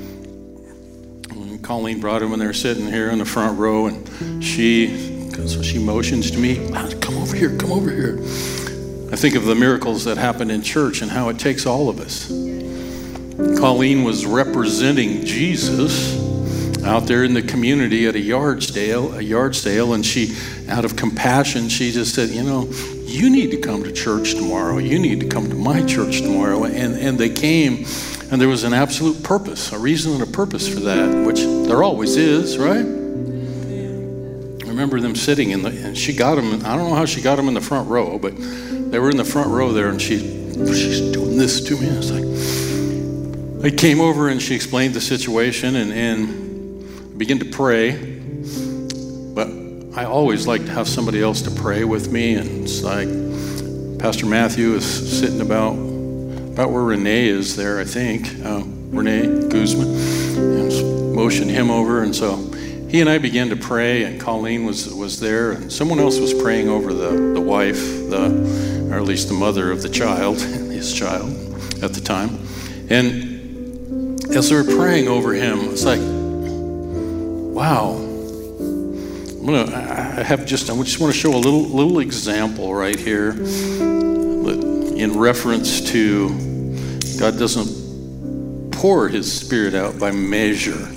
Colleen brought him when they were sitting here in the front row, and she, so she motions to me, come over here, come over here. I think of the miracles that happen in church and how it takes all of us. Colleen was representing Jesus out there in the community at a yard sale, a yard sale, and she, out of compassion, she just said, you know, you need to come to church tomorrow. You need to come to my church tomorrow. And, and they came. And there was an absolute purpose, a reason and a purpose for that, which there always is, right? I remember them sitting in the, and she got them, I don't know how she got them in the front row, but they were in the front row there, and she, she's doing this to me. It's like, I came over and she explained the situation, and, and began to pray. But I always like to have somebody else to pray with me, and it's like Pastor Matthew is sitting about about where Renee is there, I think, uh, Renee Guzman, and motioned him over, and so he and I began to pray, and Colleen was was there, and someone else was praying over the the wife, the or at least the mother of the child, his child at the time, and as they were praying over him, it's like, wow. I'm gonna, I have just, I just want to show a little little example right here in reference to God doesn't pour his Spirit out by measure.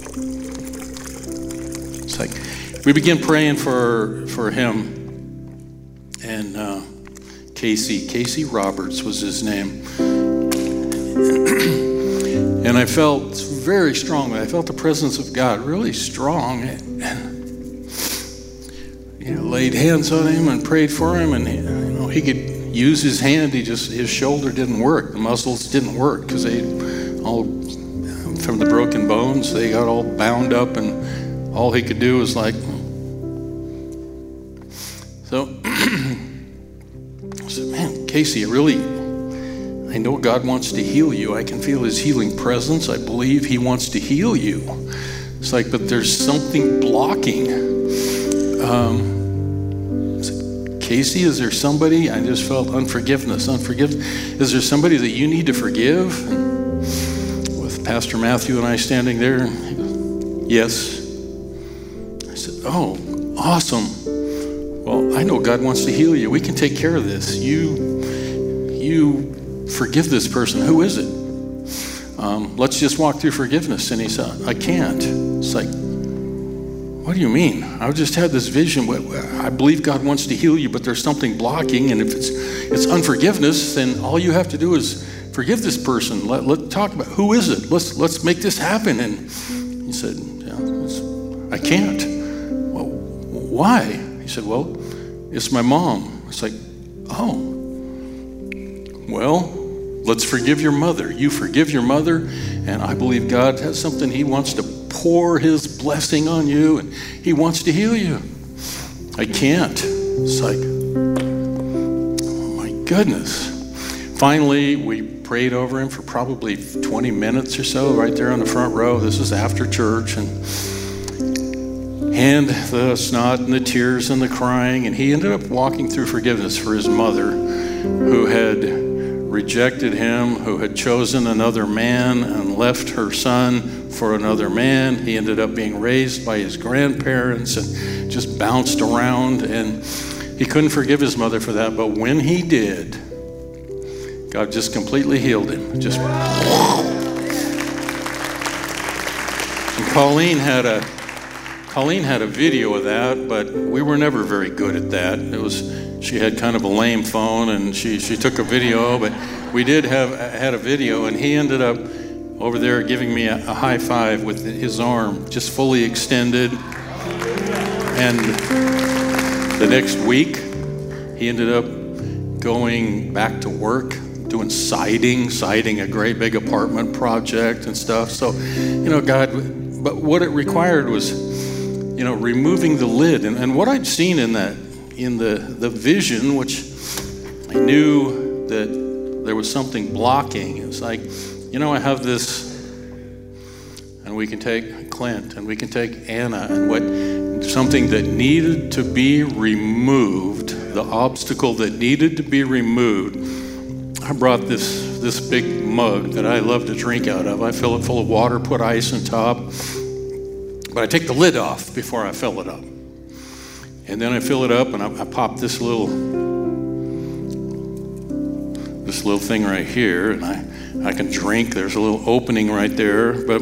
It's like we began praying for for him, and uh, Casey, Casey Roberts was his name. And I felt very strongly, I felt the presence of God really strong. And, you know, laid hands on him and prayed for him, and you know he could use his hand. He just his shoulder didn't work. The muscles didn't work because they all from the broken bones. They got all bound up, and all he could do was like. So I said, "Man, Casey, I really, I know God wants to heal you. I can feel His healing presence. I believe He wants to heal you." It's like, but there's something blocking. Um, Casey, is there somebody? I just felt unforgiveness, unforgiveness. Is there somebody that you need to forgive? And with Pastor Matthew and I standing there, he goes, yes. I said, oh, awesome. Well, I know God wants to heal you. We can take care of this. You, you forgive this person. Who is it? Um, let's just walk through forgiveness. And he said, I can't. It's like, what do you mean? I just had this vision. I believe God wants to heal you, but there's something blocking. And if it's it's unforgiveness, then all you have to do is forgive this person. Let, let's talk about who is it. Let's let's make this happen. And he said, yeah, I can't. Well, why? He said, well, it's my mom. It's like, oh, well, let's forgive your mother. You forgive your mother, and I believe God has something He wants to pour His blessing on you, and He wants to heal you. I can't. It's like, oh my goodness. Finally, we prayed over him for probably twenty minutes or so right there on the front row. This is after church, and and the snot and the tears and the crying, and he ended up walking through forgiveness for his mother, who had rejected him, who had chosen another man and left her son for another man. He ended up being raised by his grandparents and just bounced around, and he couldn't forgive his mother for that. But when he did, God just completely healed him. Just and Colleen had a Colleen had a video of that, but we were never very good at that. It was she had kind of a lame phone, and she, she took a video, but we did have had a video, and he ended up over there giving me a, a high five with his arm just fully extended. And the next week, he ended up going back to work, doing siding, siding a great big apartment project and stuff. So, you know, God, but what it required was, you know, removing the lid. And, and what I'd seen in that, in the, the vision, which I knew that there was something blocking. It was like, you know, I have this, and we can take Clint, and we can take Anna, and what something that needed to be removed, the obstacle that needed to be removed. I brought this this big mug that I love to drink out of. I fill it full of water, put ice on top, but I take the lid off before I fill it up. And then I fill it up, and I, I pop this little this little thing right here, and I, I can drink. There's a little opening right there. But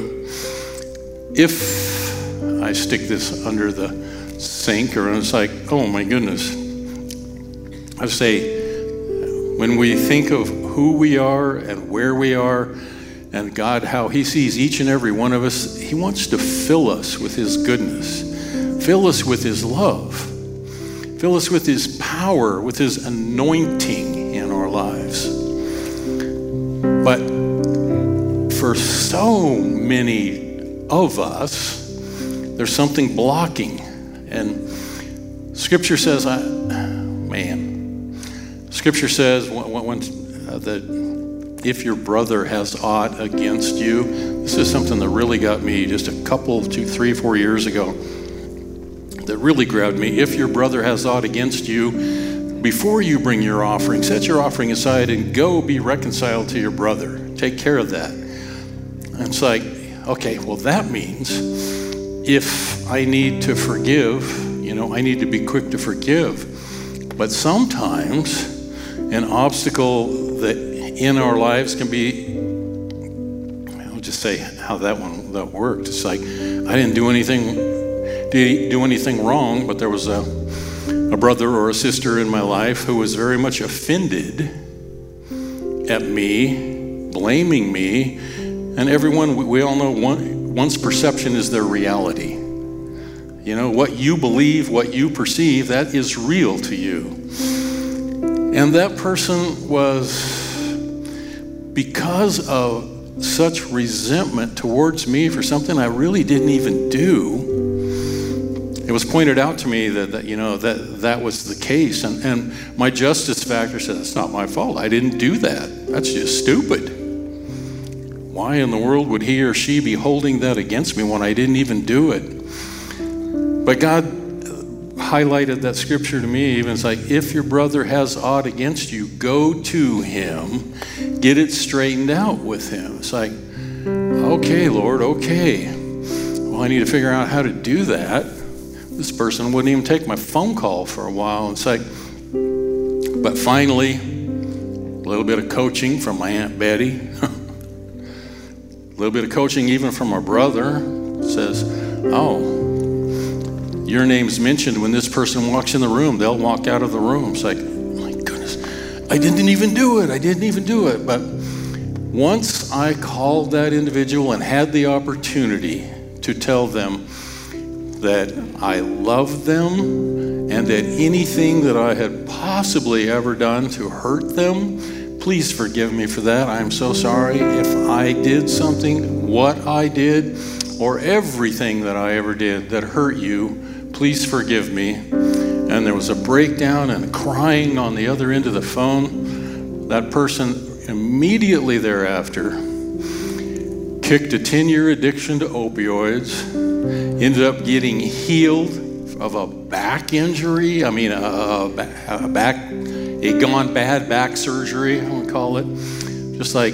if I stick this under the sink, or it's like, oh my goodness. I say, when we think of who we are and where we are, and God, how He sees each and every one of us, He wants to fill us with His goodness. fill us with his love. Fill us with his power, with his anointing in our lives. But for so many of us, there's something blocking. And Scripture says, I, man, Scripture says when, when, uh, that if your brother has aught against you, this is something that really got me just a couple, two, three, four years ago, that really grabbed me. If your brother has aught against you, before you bring your offering, set your offering aside and go be reconciled to your brother. Take care of that. And it's like, okay, well, that means if I need to forgive, you know, I need to be quick to forgive. But sometimes an obstacle that in our lives can be, I'll just say how that one that worked. It's like I didn't do anything, did do anything wrong, but there was a, a brother or a sister in my life who was very much offended at me, blaming me, and everyone, we, we all know one, one's perception is their reality. You know, what you believe, what you perceive, that is real to you. And that person was, because of such resentment towards me for something I really didn't even do, it was pointed out to me that, that you know, that that was the case. And, and my justice factor said, it's not my fault. I didn't do that. That's just stupid. Why in the world would he or she be holding that against me when I didn't even do it? But God highlighted that scripture to me. Even it's like, if your brother has aught against you, go to him, get it straightened out with him. It's like, okay, Lord, okay. Well, I need to figure out how to do that. This person wouldn't even take my phone call for a while. It's like, but finally, a little bit of coaching from my Aunt Betty, a little bit of coaching even from my brother, says, oh, your name's mentioned when this person walks in the room. They'll walk out of the room. It's like, my goodness, I didn't even do it. I didn't even do it. But once I called that individual and had the opportunity to tell them that I love them and that anything that I had possibly ever done to hurt them, please forgive me for that. I'm so sorry if I did something, what I did, or everything that I ever did that hurt you. Please forgive me. And there was a breakdown and crying on the other end of the phone. That person immediately thereafter kicked a ten-year addiction to opioids, ended up getting healed of a back injury. I mean, a, a back, a gone bad back surgery, I would call it. Just like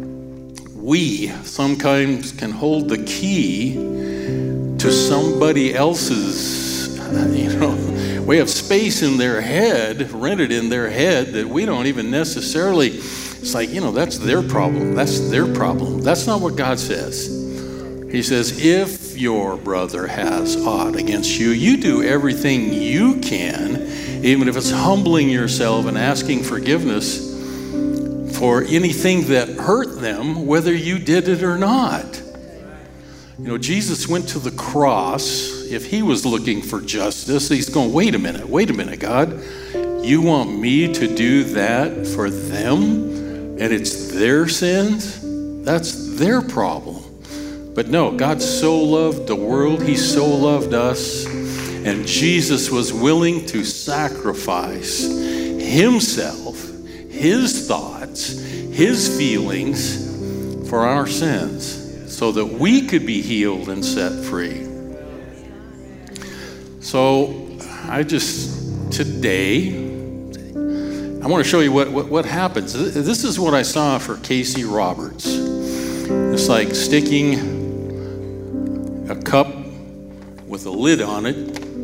we sometimes can hold the key to somebody else's, you know, we have space in their head, rented in their head, that we don't even necessarily, it's like, you know, that's their problem. That's their problem. That's not what God says. He says, if your brother has aught against you, you do everything you can, even if it's humbling yourself and asking forgiveness for anything that hurt them, whether you did it or not. You know, Jesus went to the cross. If he was looking for justice, he's going, wait a minute, wait a minute, God. You want me to do that for them? And it's their sins? That's their problem. But no, God so loved the world, he so loved us, and Jesus was willing to sacrifice himself, his thoughts, his feelings for our sins, so that we could be healed and set free. So I just, today, I want to show you what, what, what happens. This is what I saw for Casey Roberts. It's like sticking a cup with a lid on it.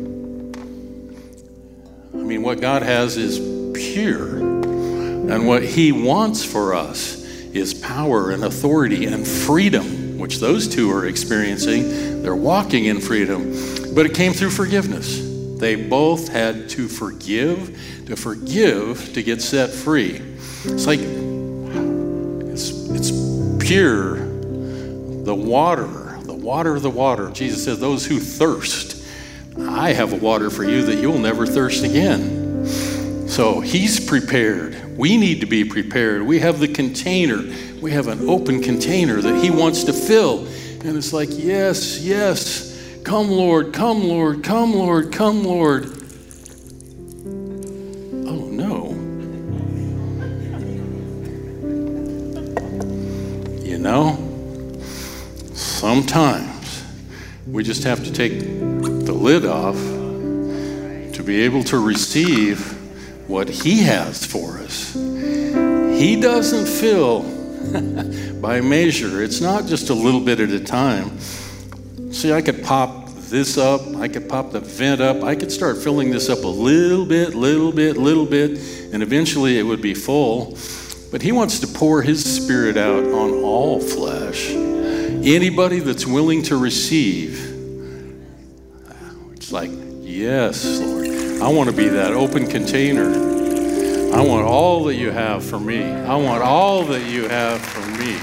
I mean, what God has is pure. And what he wants for us is power and authority and freedom, which those two are experiencing. They're walking in freedom. But it came through forgiveness. They both had to forgive, to forgive, to get set free. It's like, it's, it's pure, the water, the water of the water. Jesus says, those who thirst, I have a water for you that you'll never thirst again. So he's prepared. We need to be prepared. We have the container. We have an open container that he wants to fill. And it's like, yes, yes, come Lord, come Lord, come Lord, come Lord. Oh no. You know, sometimes we just have to take the lid off to be able to receive what he has for us. He doesn't fill by measure. It's not just a little bit at a time. See, I could pop this up. I could pop the vent up. I could start filling this up a little bit, little bit, little bit, and eventually it would be full. But he wants to pour his Spirit out on all flesh. Anybody that's willing to receive. It's like, yes, Lord. I want to be that open container. I want all that you have for me. I want all that you have for me.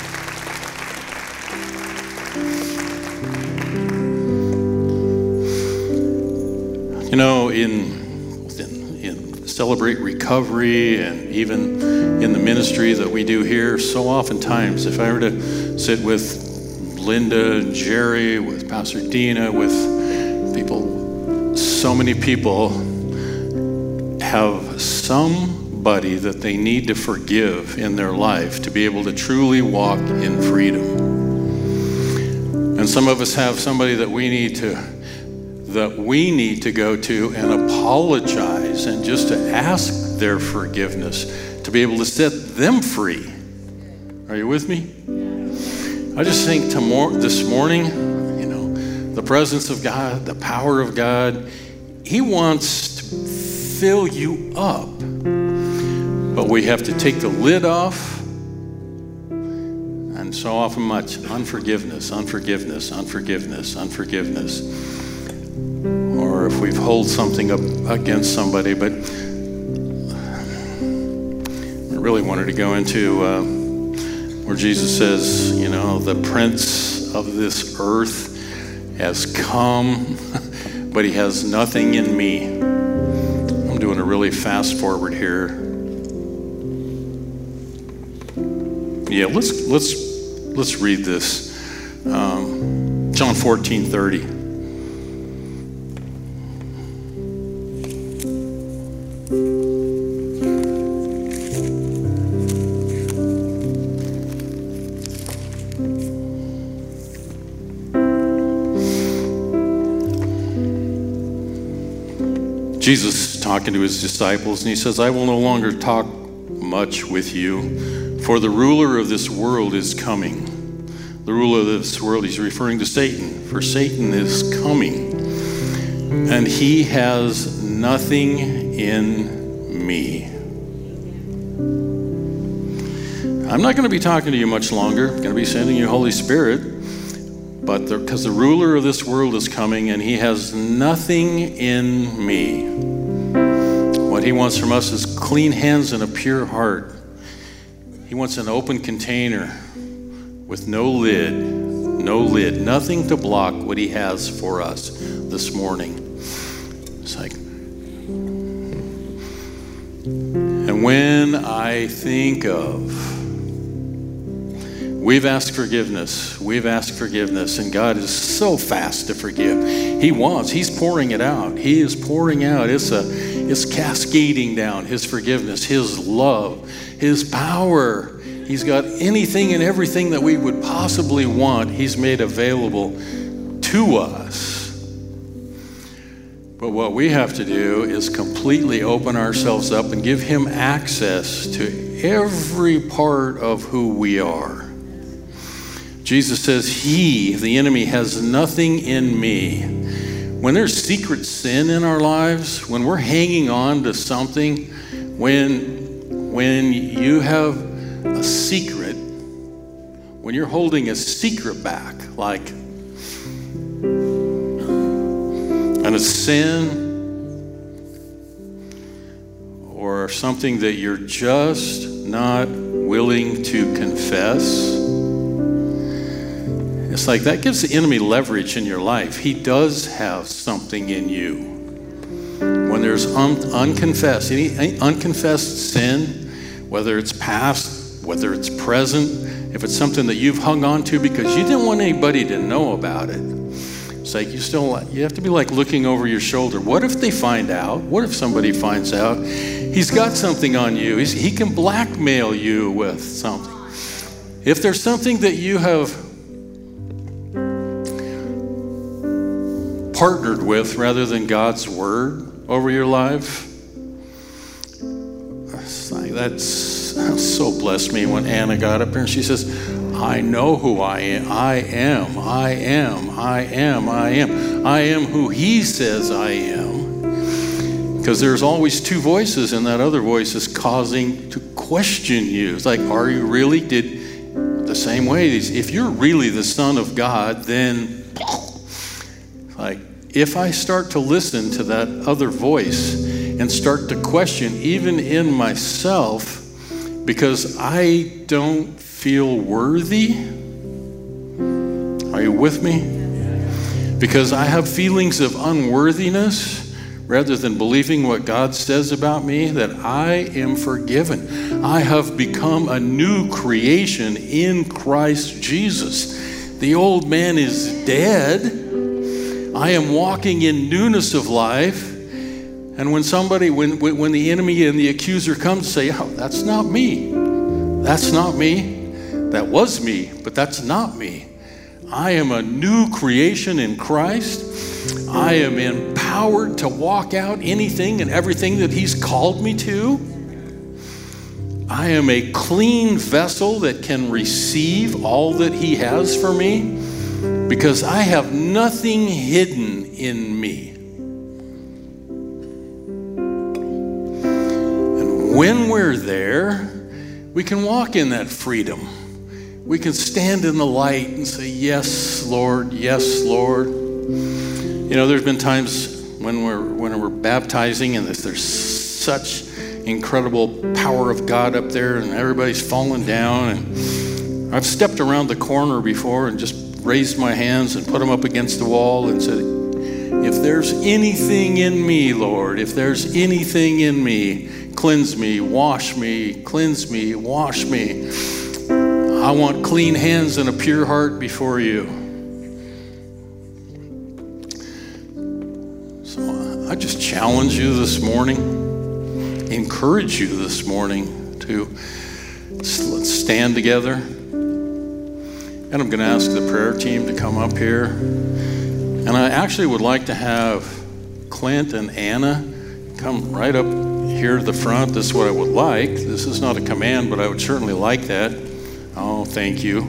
You know, in, in, in Celebrate Recovery and even in the ministry that we do here, so oftentimes, if I were to sit with Linda and Jerry, with Pastor Dina, with people, so many people have somebody that they need to forgive in their life to be able to truly walk in freedom. And some of us have somebody that we need to that we need to go to and apologize and just to ask their forgiveness to be able to set them free. Are you with me? I just think tomorrow, this morning, you know, the presence of God, the power of God, he wants to fill you up. But we have to take the lid off. And so often much unforgiveness, unforgiveness, unforgiveness, unforgiveness. Or if we've held something up against somebody, but I really wanted to go into uh, where Jesus says, you know, the prince of this earth has come, but he has nothing in me. I'm doing a really fast forward here. Yeah, let's let's let's read this. Um, John fourteen thirty. Jesus talking to his disciples, and he says, I will no longer talk much with you, for the ruler of this world is coming. The ruler of this world, he's referring to Satan, for Satan is coming, and he has nothing in me. I'm not going to be talking to you much longer. I'm going to be sending you Holy Spirit. But because the, the ruler of this world is coming and he has nothing in me. What he wants from us is clean hands and a pure heart. He wants an open container with no lid, no lid, nothing to block what he has for us this morning. It's like, and when I think of, we've asked forgiveness. We've asked forgiveness, and God is so fast to forgive. He wants. He's pouring it out. He is pouring out. It's a, it's cascading down His forgiveness, His love, His power. He's got anything and everything that we would possibly want. He's made available to us. But what we have to do is completely open ourselves up and give Him access to every part of who we are. Jesus says, he, the enemy, has nothing in me. When there's secret sin in our lives, when we're hanging on to something, when, when you have a secret, when you're holding a secret back, like and a sin, or something that you're just not willing to confess, it's It's like that gives the enemy leverage in your life. He does have something in you. When there's un- unconfessed, any unconfessed sin, whether it's past, whether it's present, if it's something that you've hung on to because you didn't want anybody to know about it, it's like you still, you have to be like looking over your shoulder. What if they find out? What if somebody finds out? He's got something on you. He's, he can blackmail you with something. If there's something that you have partnered with rather than God's word over your life, it's like that's that so blessed me when Anna got up here and she says, I know who I am. I am. I am. I am. I am. I am who he says I am. Because there's always two voices, and that other voice is causing to question you. It's like, are you really? Did the same way? If you're really the Son of God, then like, if I start to listen to that other voice and start to question even in myself because I don't feel worthy, are you with me? Because I have feelings of unworthiness rather than believing what God says about me, that I am forgiven. I have become a new creation in Christ Jesus. The old man is dead. I am walking in newness of life. And when somebody, when, when the enemy and the accuser comes to say, oh, that's not me. That's not me. That was me, but that's not me. I am a new creation in Christ. I am empowered to walk out anything and everything that he's called me to. I am a clean vessel that can receive all that he has for me because I have nothing hidden in me. And when we're there, we can walk in that freedom. We can stand in the light and say, yes, Lord, yes, Lord. You know, there's been times when we're when we're baptizing and there's such incredible power of God up there and everybody's falling down. And I've stepped around the corner before and just raised my hands and put them up against the wall and said, if there's anything in me, Lord, if there's anything in me, cleanse me, wash me, cleanse me, wash me. I want clean hands and a pure heart before you. So I just challenge you this morning, encourage you this morning to let's stand together. And I'm going to ask the prayer team to come up here. And I actually would like to have Clint and Anna come right up here to the front. This is what I would like. This is not a command, but I would certainly like that. Oh, thank you.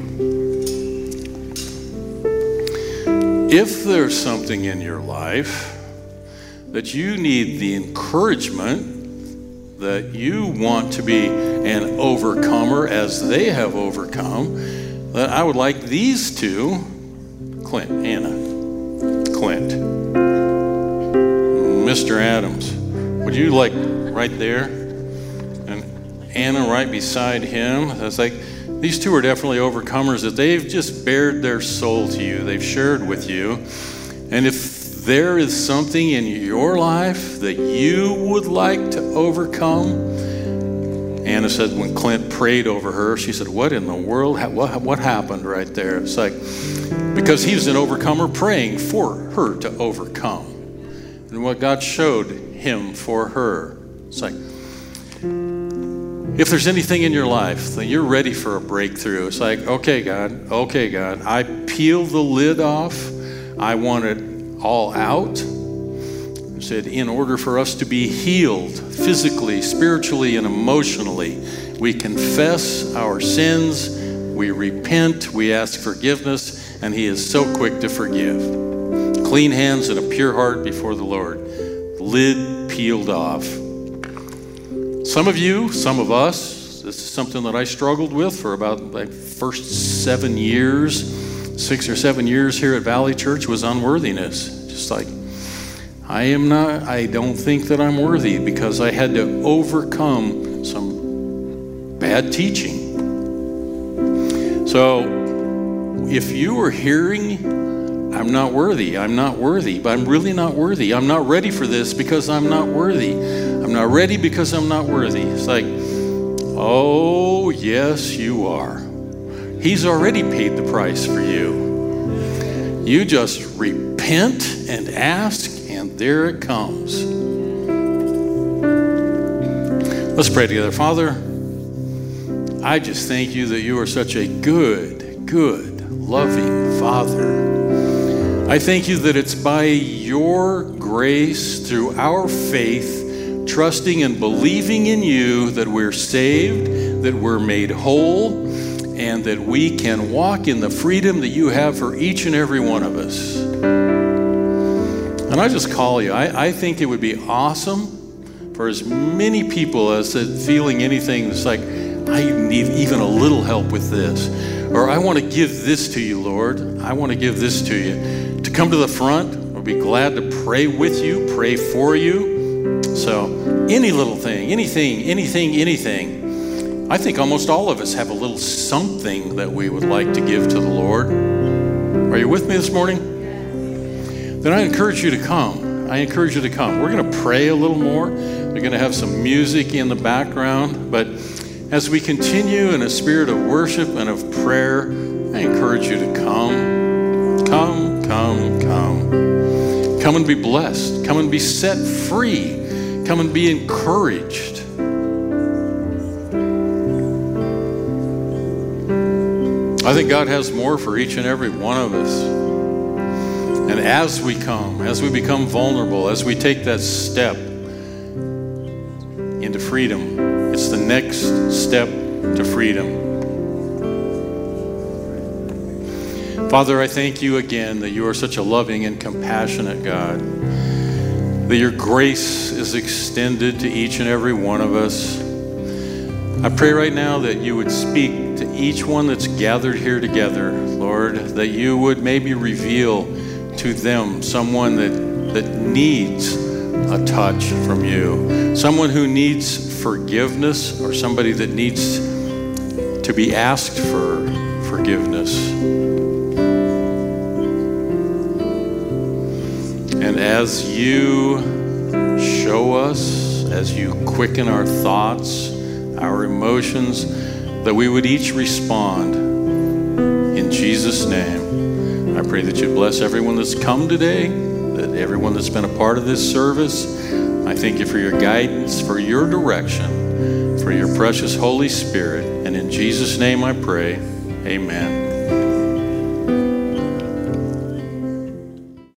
If there's something in your life that you need the encouragement that you want to be an overcomer as they have overcome, that I would like these two, Clint, Anna, Clint, Mister Adams, would you like right there? And Anna right beside him. That's like, these two are definitely overcomers, that they've just bared their soul to you. They've shared with you. And if there is something in your life that you would like to overcome, Anna said when Clint prayed over her, she said, what in the world? What, what happened right there? It's like, because he was an overcomer praying for her to overcome. And what God showed him for her. It's like, if there's anything in your life that you're ready for a breakthrough, it's like, okay, God, okay, God, I peel the lid off. I want it all out. He said, in order for us to be healed physically, spiritually, and emotionally, we confess our sins, we repent, we ask forgiveness, and he is so quick to forgive. Clean hands and a pure heart before the Lord. Lid peeled off. Some of you, some of us, this is something that I struggled with for about my first seven years, six or seven years here at Valley Church, was unworthiness. Just like, I am not, I don't think that I'm worthy because I had to overcome some bad teaching. So if you are hearing, I'm not worthy, I'm not worthy, but I'm really not worthy. I'm not ready for this because I'm not worthy. I'm not ready because I'm not worthy. It's like, oh, yes, you are. He's already paid the price for you. You just repent and ask, and there it comes. Let's pray together. Father, I just thank you that you are such a good, good, loving Father. I thank you that it's by your grace, through our faith, trusting and believing in you, that we're saved, that we're made whole, and that we can walk in the freedom that you have for each and every one of us. And I just call you. I, I think it would be awesome for as many people as that feeling anything that's like, I need even a little help with this, or I want to give this to you, Lord. I want to give this to you. To come to the front, we'll be glad to pray with you, pray for you. So any little thing, anything, anything, anything. I think almost all of us have a little something that we would like to give to the Lord. Are you with me this morning? Then I encourage you to come. I encourage you to come. We're going to pray a little more. We're going to have some music in the background, but as we continue in a spirit of worship and of prayer, I encourage you to come, come, come, come. Come and be blessed. Come and be set free. Come and be encouraged. I think God has more for each and every one of us. And as we come, as we become vulnerable, as we take that step into freedom, it's the next step to freedom. Father, I thank you again that you are such a loving and compassionate God, that your grace is extended to each and every one of us. I pray right now that you would speak to each one that's gathered here together, Lord, that you would maybe reveal to them someone that, that needs a touch from you, someone who needs forgiveness, or somebody that needs to be asked for forgiveness. And as you show us, as you quicken our thoughts, our emotions, that we would each respond in Jesus' name. I pray that you bless everyone that's come today, that everyone that's been a part of this service. I thank you for your guidance, for your direction, for your precious Holy Spirit. And in Jesus' name I pray, amen.